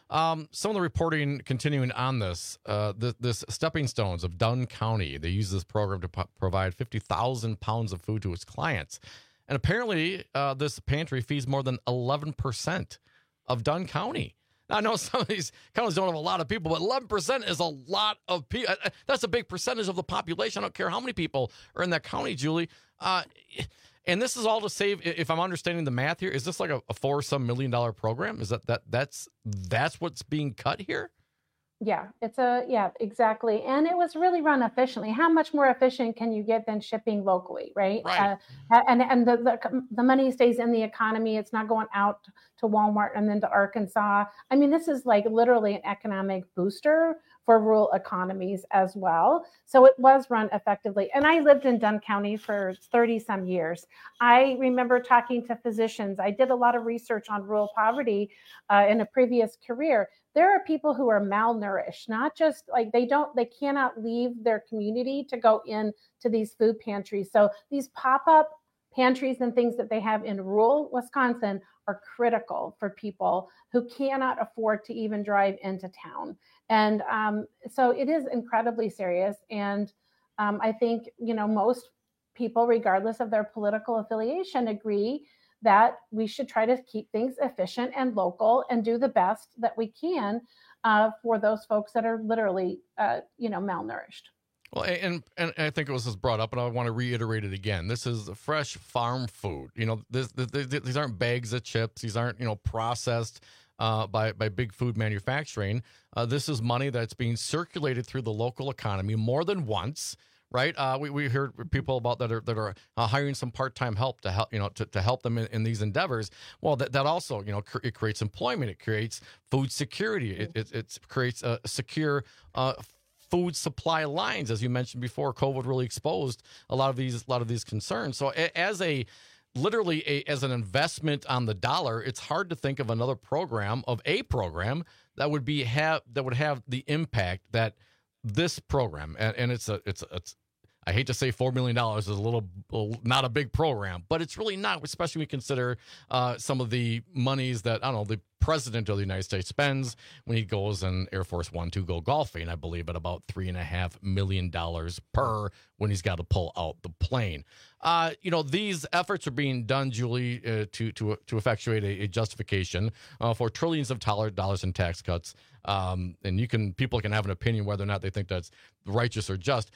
Um, some of the reporting continuing on this, uh, this, this Stepping Stones of Dunn County, they use this program to po- provide fifty thousand pounds of food to its clients. And apparently uh, this pantry feeds more than eleven percent of Dunn County. Now, I know some of these counties don't have a lot of people, but eleven percent is a lot of people. That's a big percentage of the population. I don't care how many people are in that county, Julie. Uh, and this is all to save, if I'm understanding the math here, is this like a, a four some million dollar program? Is that, that that's that's what's being cut here? Yeah, it's a, yeah, exactly. And it was really run efficiently. How much more efficient can you get than shipping locally, right? Right. Uh, and and the, the the money stays in the economy. It's not going out to Walmart and then to Arkansas. I mean, this is like literally an economic booster for rural economies as well. So it was run effectively. And I lived in Dunn County for thirty some years. I remember talking to physicians. I did a lot of research on rural poverty uh, in a previous career. There are people who are malnourished, not just like they don't, they cannot leave their community to go in to these food pantries. So these pop-up pantries and things that they have in rural Wisconsin are critical for people who cannot afford to even drive into town. And um, so it is incredibly serious. And um, I think, you know, most people, regardless of their political affiliation, agree that we should try to keep things efficient and local and do the best that we can uh, for those folks that are literally, uh, you know, malnourished. Well, and and I think it was just brought up, and I want to reiterate it again. This is fresh farm food. You know, this, this, these aren't bags of chips. These aren't, you know, processed uh, by by big food manufacturing. Uh, this is money that's being circulated through the local economy more than once. Right, uh, we we heard people about that are that are uh, hiring some part time help to help you know to, to help them in, in these endeavors. Well, that, that also you know cr- it creates employment, it creates food security, it it, it creates a secure uh, food supply lines, as you mentioned before. COVID really exposed a lot of these a lot of these concerns. So a, as a literally a, as an investment on the dollar, it's hard to think of another program of a program that would be have that would have the impact that this program, and, and it's a it's it's I hate to say four million dollars is a little, not a big program, but it's really not, especially when we consider uh, some of the monies that, I don't know, the president of the United States spends when he goes in Air Force One to go golfing, I believe, at about three and a half million dollars per when he's got to pull out the plane. Uh, you know, these efforts are being done, Julie, uh, to to to effectuate a, a justification uh, for trillions of dollars in tax cuts. Um, and you can people can have an opinion whether or not they think that's righteous or just.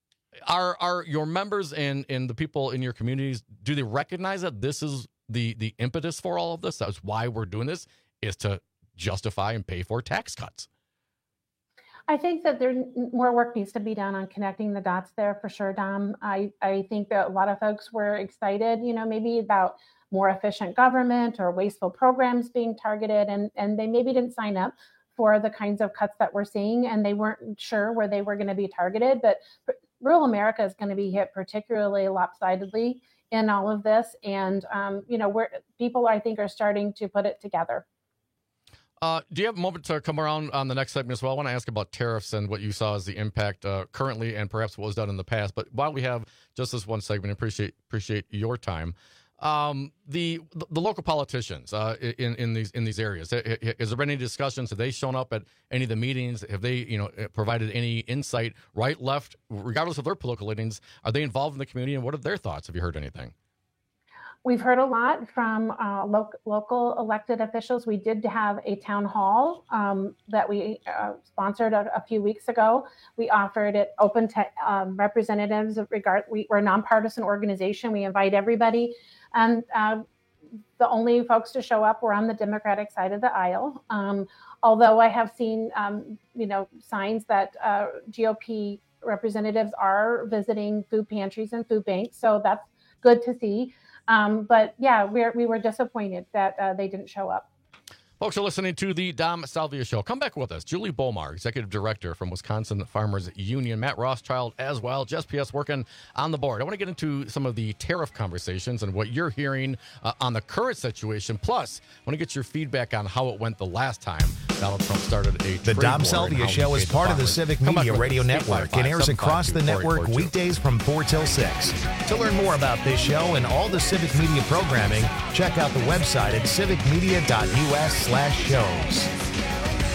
Are are your members and, and the people in your communities, do they recognize that this is the the impetus for all of this? That's why we're doing this, is to justify and pay for tax cuts? I think that there more work needs to be done on connecting the dots there for sure, Dom. I, I think that a lot of folks were excited, you know, maybe about more efficient government or wasteful programs being targeted, and, and they maybe didn't sign up for the kinds of cuts that we're seeing, and they weren't sure where they were going to be targeted. But rural America is going to be hit particularly lopsidedly in all of this. And, um, you know, where people, I think, are starting to put it together. Uh, do you have a moment to come around on the next segment as well? I want to ask about tariffs and what you saw as the impact uh, currently and perhaps what was done in the past. But while we have just this one segment, appreciate appreciate your time. Um, the the local politicians uh, in in these in these areas, has there been any discussions? Have they shown up at any of the meetings? Have they you know provided any insight, right, left, regardless of their political leanings? Are they involved in the community, and what are their thoughts? Have you heard anything? We've heard a lot from uh, lo- local elected officials. We did have a town hall um, that we uh, sponsored a, a few weeks ago. We offered it open to um, representatives. Of regard, we, we're a nonpartisan organization. We invite everybody. And uh, the only folks to show up were on the Democratic side of the aisle. Um, although I have seen, um, you know, signs that uh, G O P representatives are visiting food pantries and food banks. So that's good to see. Um, but yeah, we're, we were disappointed that uh, they didn't show up. Folks are listening to the Dom Salvia Show. Come back with us. Julie Bomar, Executive Director from Wisconsin Farmers Union. Matt Rothschild as well. Jess P S working on the board. I want to get into some of the tariff conversations and what you're hearing uh, on the current situation. Plus, I want to get your feedback on how it went the last time Donald Trump started a The Dom Salvia Show is part of the Civic Media Radio Network and airs across the network weekdays from four till six. To learn more about this show and all the Civic Media programming, check out the website at civic media dot u s slash shows.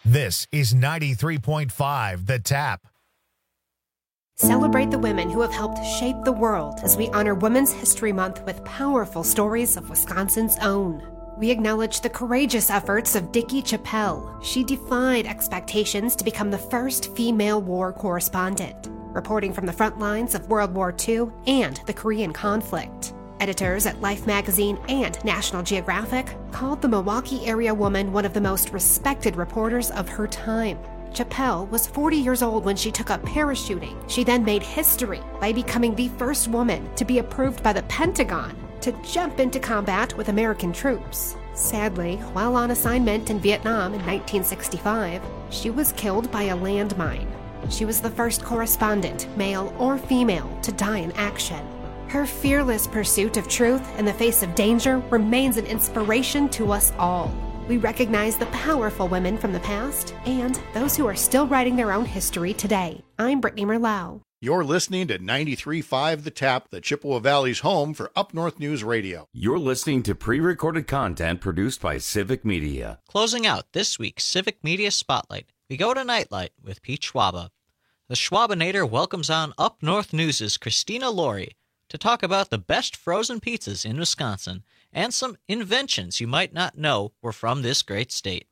This is ninety-three point five The Tap. Celebrate the women who have helped shape the world as we honor Women's History Month with powerful stories of Wisconsin's own. We acknowledge the courageous efforts of Dickie Chappelle. She defied expectations to become the first female war correspondent, reporting from the front lines of World War Two and the Korean conflict. Editors at Life magazine and National Geographic called the Milwaukee area woman one of the most respected reporters of her time. Chappelle was forty years old when she took up parachuting. She then made history by becoming the first woman to be approved by the Pentagon to jump into combat with American troops. Sadly, while on assignment in Vietnam in nineteen sixty-five, she was killed by a landmine. She was the first correspondent, male or female, to die in action. Her fearless pursuit of truth in the face of danger remains an inspiration to us all. We recognize the powerful women from the past and those who are still writing their own history today. I'm Brittany Merlau. You're listening to ninety-three point five The Tap, the Chippewa Valley's home for Up North News Radio. You're listening to pre-recorded content produced by Civic Media. Closing out this week's Civic Media Spotlight, we go to Nightlight with Pete Schwaba. The Schwabinator welcomes on Up North News' Christina Laurie to talk about the best frozen pizzas in Wisconsin and some inventions you might not know were from this great state.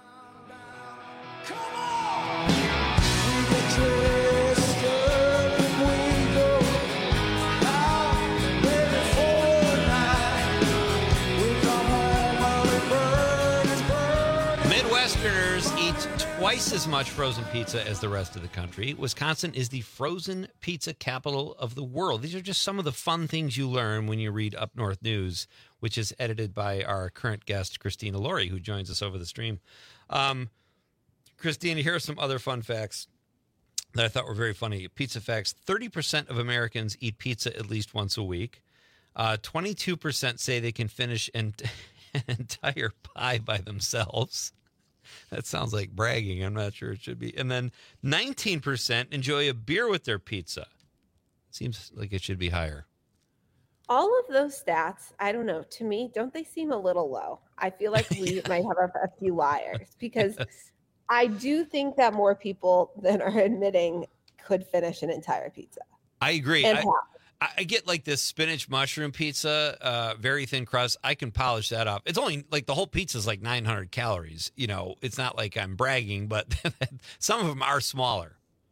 Midwesterners eat twice as much frozen pizza as the rest of the country. Wisconsin is the frozen pizza capital of the world. These are just some of the fun things you learn when you read Up North News, which is edited by our current guest, Christina Laurie, who joins us over the stream. Um, Christina, here are some other fun facts that I thought were very funny. Pizza facts: thirty percent of Americans eat pizza at least once a week. Uh, twenty-two percent say they can finish an, an entire pie by themselves. That sounds like bragging. I'm not sure it should be. And then nineteen percent enjoy a beer with their pizza. Seems like it should be higher. All of those stats, I don't know, to me, don't they seem a little low? I feel like we might have a, a few liars because yes. I do think that more people than are admitting could finish an entire pizza. I agree. And I, I get like this spinach mushroom pizza, uh, very thin crust. I can polish that off. It's only like the whole pizza is like nine hundred calories. You know, it's not like I'm bragging, but some of them are smaller.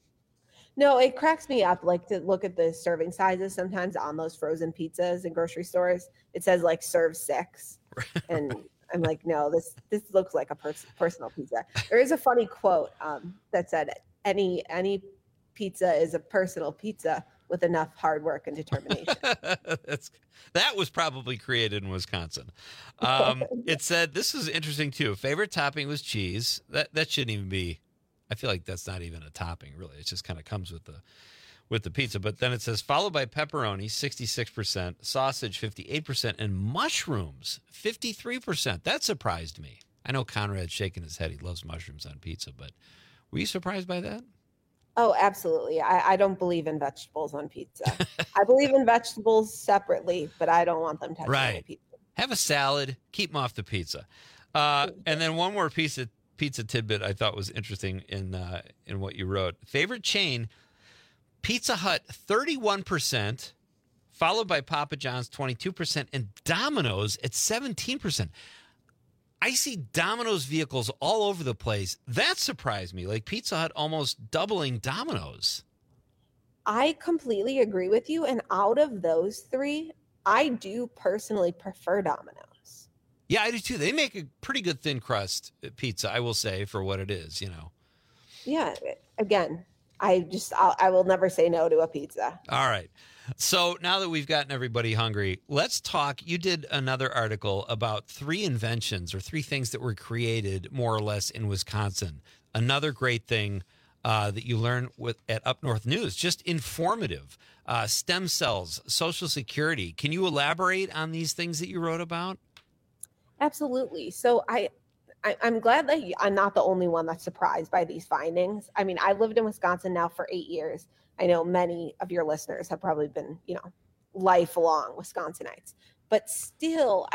No, it cracks me up like to look at the serving sizes sometimes on those frozen pizzas in grocery stores. It says like serve six. And I'm like, no, this this looks like a pers- personal pizza. There is a funny quote um, that said any any pizza is a personal pizza with enough hard work and determination. That's, that was probably created in Wisconsin. Um, it said, this is interesting too. Favorite topping was cheese. That that shouldn't even be, I feel like that's not even a topping really. It just kind of comes with the with the pizza. But then it says followed by pepperoni, sixty-six percent, sausage, fifty-eight percent, and mushrooms, fifty-three percent. That surprised me. I know Conrad's shaking his head. He loves mushrooms on pizza, but were you surprised by that? Oh, absolutely. I, I don't believe in vegetables on pizza. I believe in vegetables separately, but I don't want them touching right. on pizza. Have a salad, keep them off the pizza. Uh, and then one more piece of pizza tidbit I thought was interesting in uh, in what you wrote. Favorite chain, Pizza Hut, thirty-one percent, followed by Papa John's, twenty-two percent, and Domino's at seventeen percent. I see Domino's vehicles all over the place. That surprised me. Like Pizza Hut almost doubling Domino's. I completely agree with you. And out of those three, I do personally prefer Domino's. Yeah, I do too. They make a pretty good thin crust pizza, I will say, for what it is, you know. Yeah. Again, I just, I'll, I will never say no to a pizza. All right. So now that we've gotten everybody hungry, let's talk. You did another article about three inventions or three things that were created more or less in Wisconsin. Another great thing uh, that you learn with at Up North News, just informative. Uh, stem cells, Social Security. Can you elaborate on these things that you wrote about? Absolutely. So I, I I'm glad that I'm not the only one that's surprised by these findings. I mean, I lived in Wisconsin now for eight years. I know many of your listeners have probably been, you know, lifelong Wisconsinites, but still, I mean,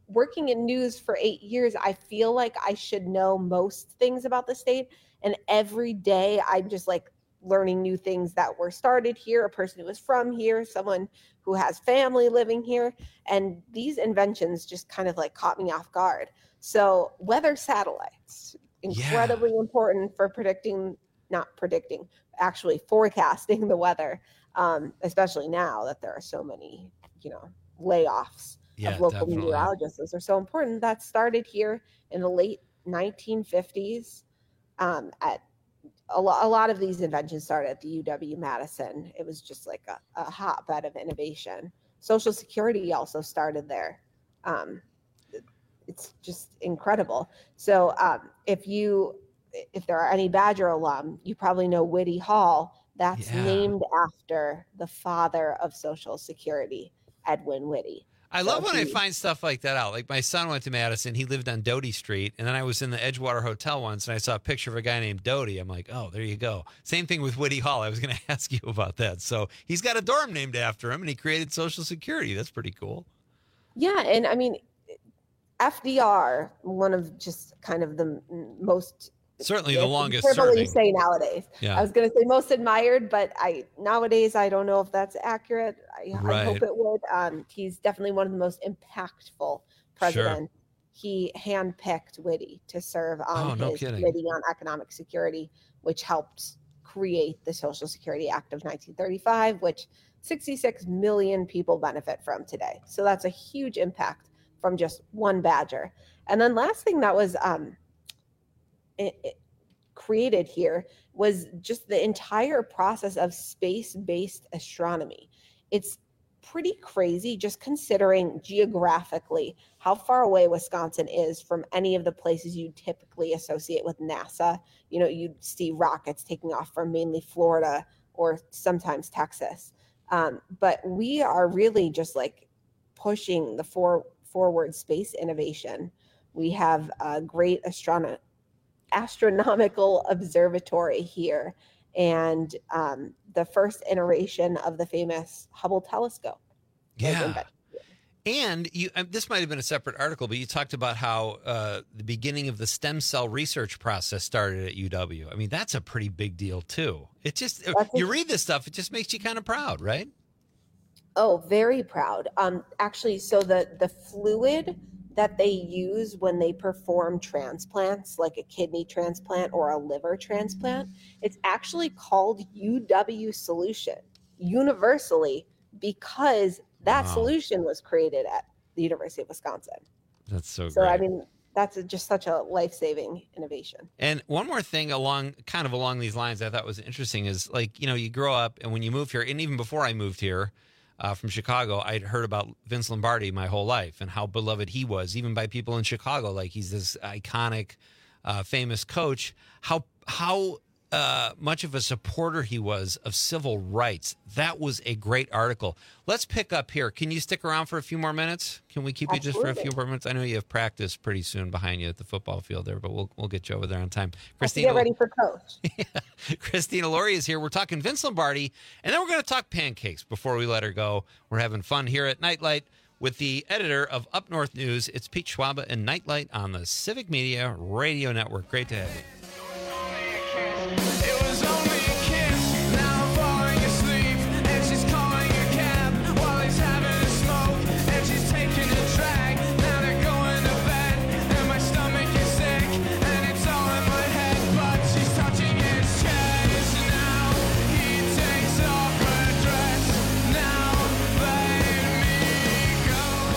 working in news for eight years, I feel like I should know most things about the state. And every day I'm just like learning new things that were started here, a person who was from here, someone who has family living here. And these inventions just kind of like caught me off guard. So weather satellites, incredibly yeah. important for predicting, not predicting, actually forecasting the weather, um, especially now that there are so many, you know, layoffs yeah, of local definitely. meteorologists. Those are so important. That started here in the late nineteen fifties. Um, at a, lo- a lot of these inventions started at the U W Madison. It was just like a, a hotbed of innovation. Social Security also started there. Um, it's just incredible. So um, if you, if there are any Badger alum, you probably know Whitty Hall. That's Yeah. named after the father of Social Security, Edwin Whitty. I love So when I he- find stuff like that out. Like my son went to Madison. He lived on Doty Street. And then I was in the Edgewater Hotel once and I saw a picture of a guy named Doty. I'm like, oh, there you go. Same thing with Whitty Hall. I was going to ask you about that. So he's got a dorm named after him and he created Social Security. That's pretty cool. Yeah, and I mean, F D R, one of just kind of the m- most Certainly the it's longest hyperbole serving. say nowadays. Yeah. I was going to say most admired, but I nowadays I don't know if that's accurate. I, I Right. hope it would. Um, he's definitely one of the most impactful presidents. He handpicked Whitty to serve on Oh, no his kidding. committee on economic security, which helped create the Social Security Act of nineteen thirty-five, which sixty-six million people benefit from today. So that's a huge impact from just one Badger. And then last thing that was um, it, it created here was just the entire process of space-based astronomy. It's pretty crazy just considering geographically how far away Wisconsin is from any of the places you typically associate with NASA. You know, you'd see rockets taking off from mainly Florida or sometimes Texas. Um, but we are really just like pushing the for, forward space innovation. We have a great astrono- astronomical observatory here and um, the first iteration of the famous Hubble telescope. was Yeah. invented. And you, uh, this might have been a separate article, but you talked about how uh, the beginning of the stem cell research process started at U W. I mean, that's a pretty big deal too. It just, That's you a- read this stuff, it just makes you kind of proud, right? Oh, very proud. Um, actually, so the the fluid that they use when they perform transplants, like a kidney transplant or a liver transplant, it's actually called U W solution universally because that Wow. solution was created at the University of Wisconsin. That's so, So great. I mean, that's a, just such a life-saving innovation. And one more thing along, kind of along these lines, I thought was interesting is like, you know, you grow up and when you move here, and even before I moved here uh, from Chicago, I'd heard about Vince Lombardi my whole life and how beloved he was, even by people in Chicago. Like he's this iconic, uh, famous coach. How how uh, much of a supporter he was of civil rights. That was a great article. Let's pick up here. Can you stick around for a few more minutes? Can we keep you just for a few Absolutely. more minutes? I know you have practice pretty soon behind you at the football field there, but we'll we'll get you over there on time. Have to Christina, get ready for coach. Christina Laurie is here. We're talking Vince Lombardi, and then we're going to talk pancakes before we let her go. We're having fun here at Nightlight with the editor of Up North News. It's Pete Schwaba and Nightlight on the Civic Media Radio Network. Great to have you. It was only a kiss, now I'm falling asleep, and she's calling a cab while he's having a smoke, and she's taking a drag, now they're going to bed, and my stomach is sick, and it's all in my head, but she's touching his chest, now he takes off her dress, now let me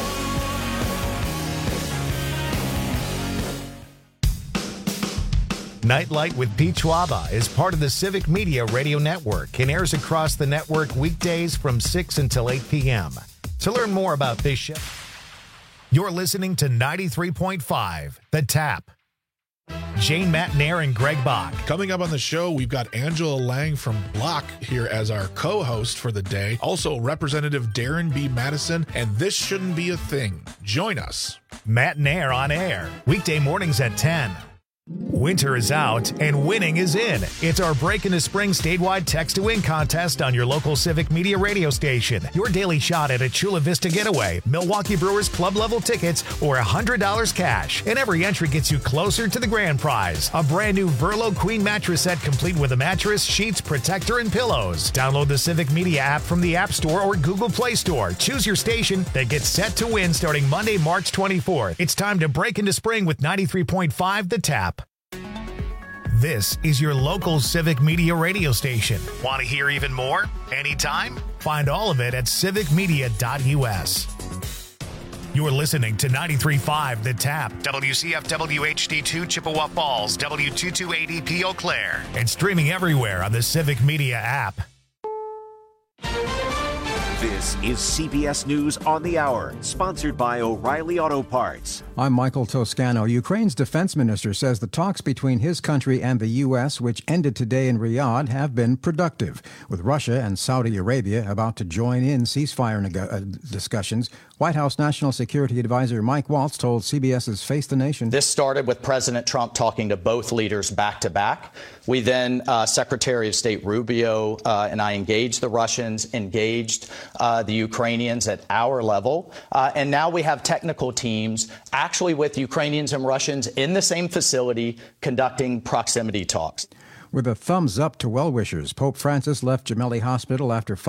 Nightlight with Pete Schwaba is part of the Civic Media Radio Network and airs across the network weekdays from six until eight p.m. To learn more about this show, you're listening to ninety-three point five The Tap. Jane Matnair and Greg Bach. Coming up on the show, we've got Angela Lang from Block here as our co-host for the day. Also, Representative Darren B. Madison, and This Shouldn't Be a Thing. Join us. Matnair on air, weekday mornings at ten. Winter is out and winning is in. It's our Break into Spring statewide text to win contest on your local Civic Media radio station. Your daily shot at a Chula Vista getaway, Milwaukee Brewers club level tickets, or one hundred dollars cash. And every entry gets you closer to the grand prize. A brand new Verlo Queen mattress set complete with a mattress, sheets, protector, and pillows. Download the Civic Media app from the App Store or Google Play Store. Choose your station that gets set to win starting Monday, March twenty-fourth. It's time to break into spring with ninety-three point five The Tap. This is your local Civic Media radio station. Want to hear even more? Anytime? Find all of it at civic media dot u s. You're listening to ninety-three point five The Tap, W C F W H D two Chippewa Falls, W two two eight E P Eau Claire, and streaming everywhere on the Civic Media app. This is C B S News on the Hour, sponsored by O'Reilly Auto Parts. I'm Michael Toscano. Ukraine's defense minister says the talks between his country and the U S, which ended today in Riyadh, have been productive. With Russia and Saudi Arabia about to join in ceasefire neg- uh, discussions, White House National Security Advisor Mike Waltz told CBS's Face the Nation. This started with President Trump talking to both leaders back to back. We then, uh, Secretary of State Rubio uh, and I engaged the Russians, engaged uh, the Ukrainians at our level. Uh, and now we have technical teams actually with Ukrainians and Russians in the same facility conducting proximity talks. With a thumbs up to well-wishers, Pope Francis left Gemelli Hospital after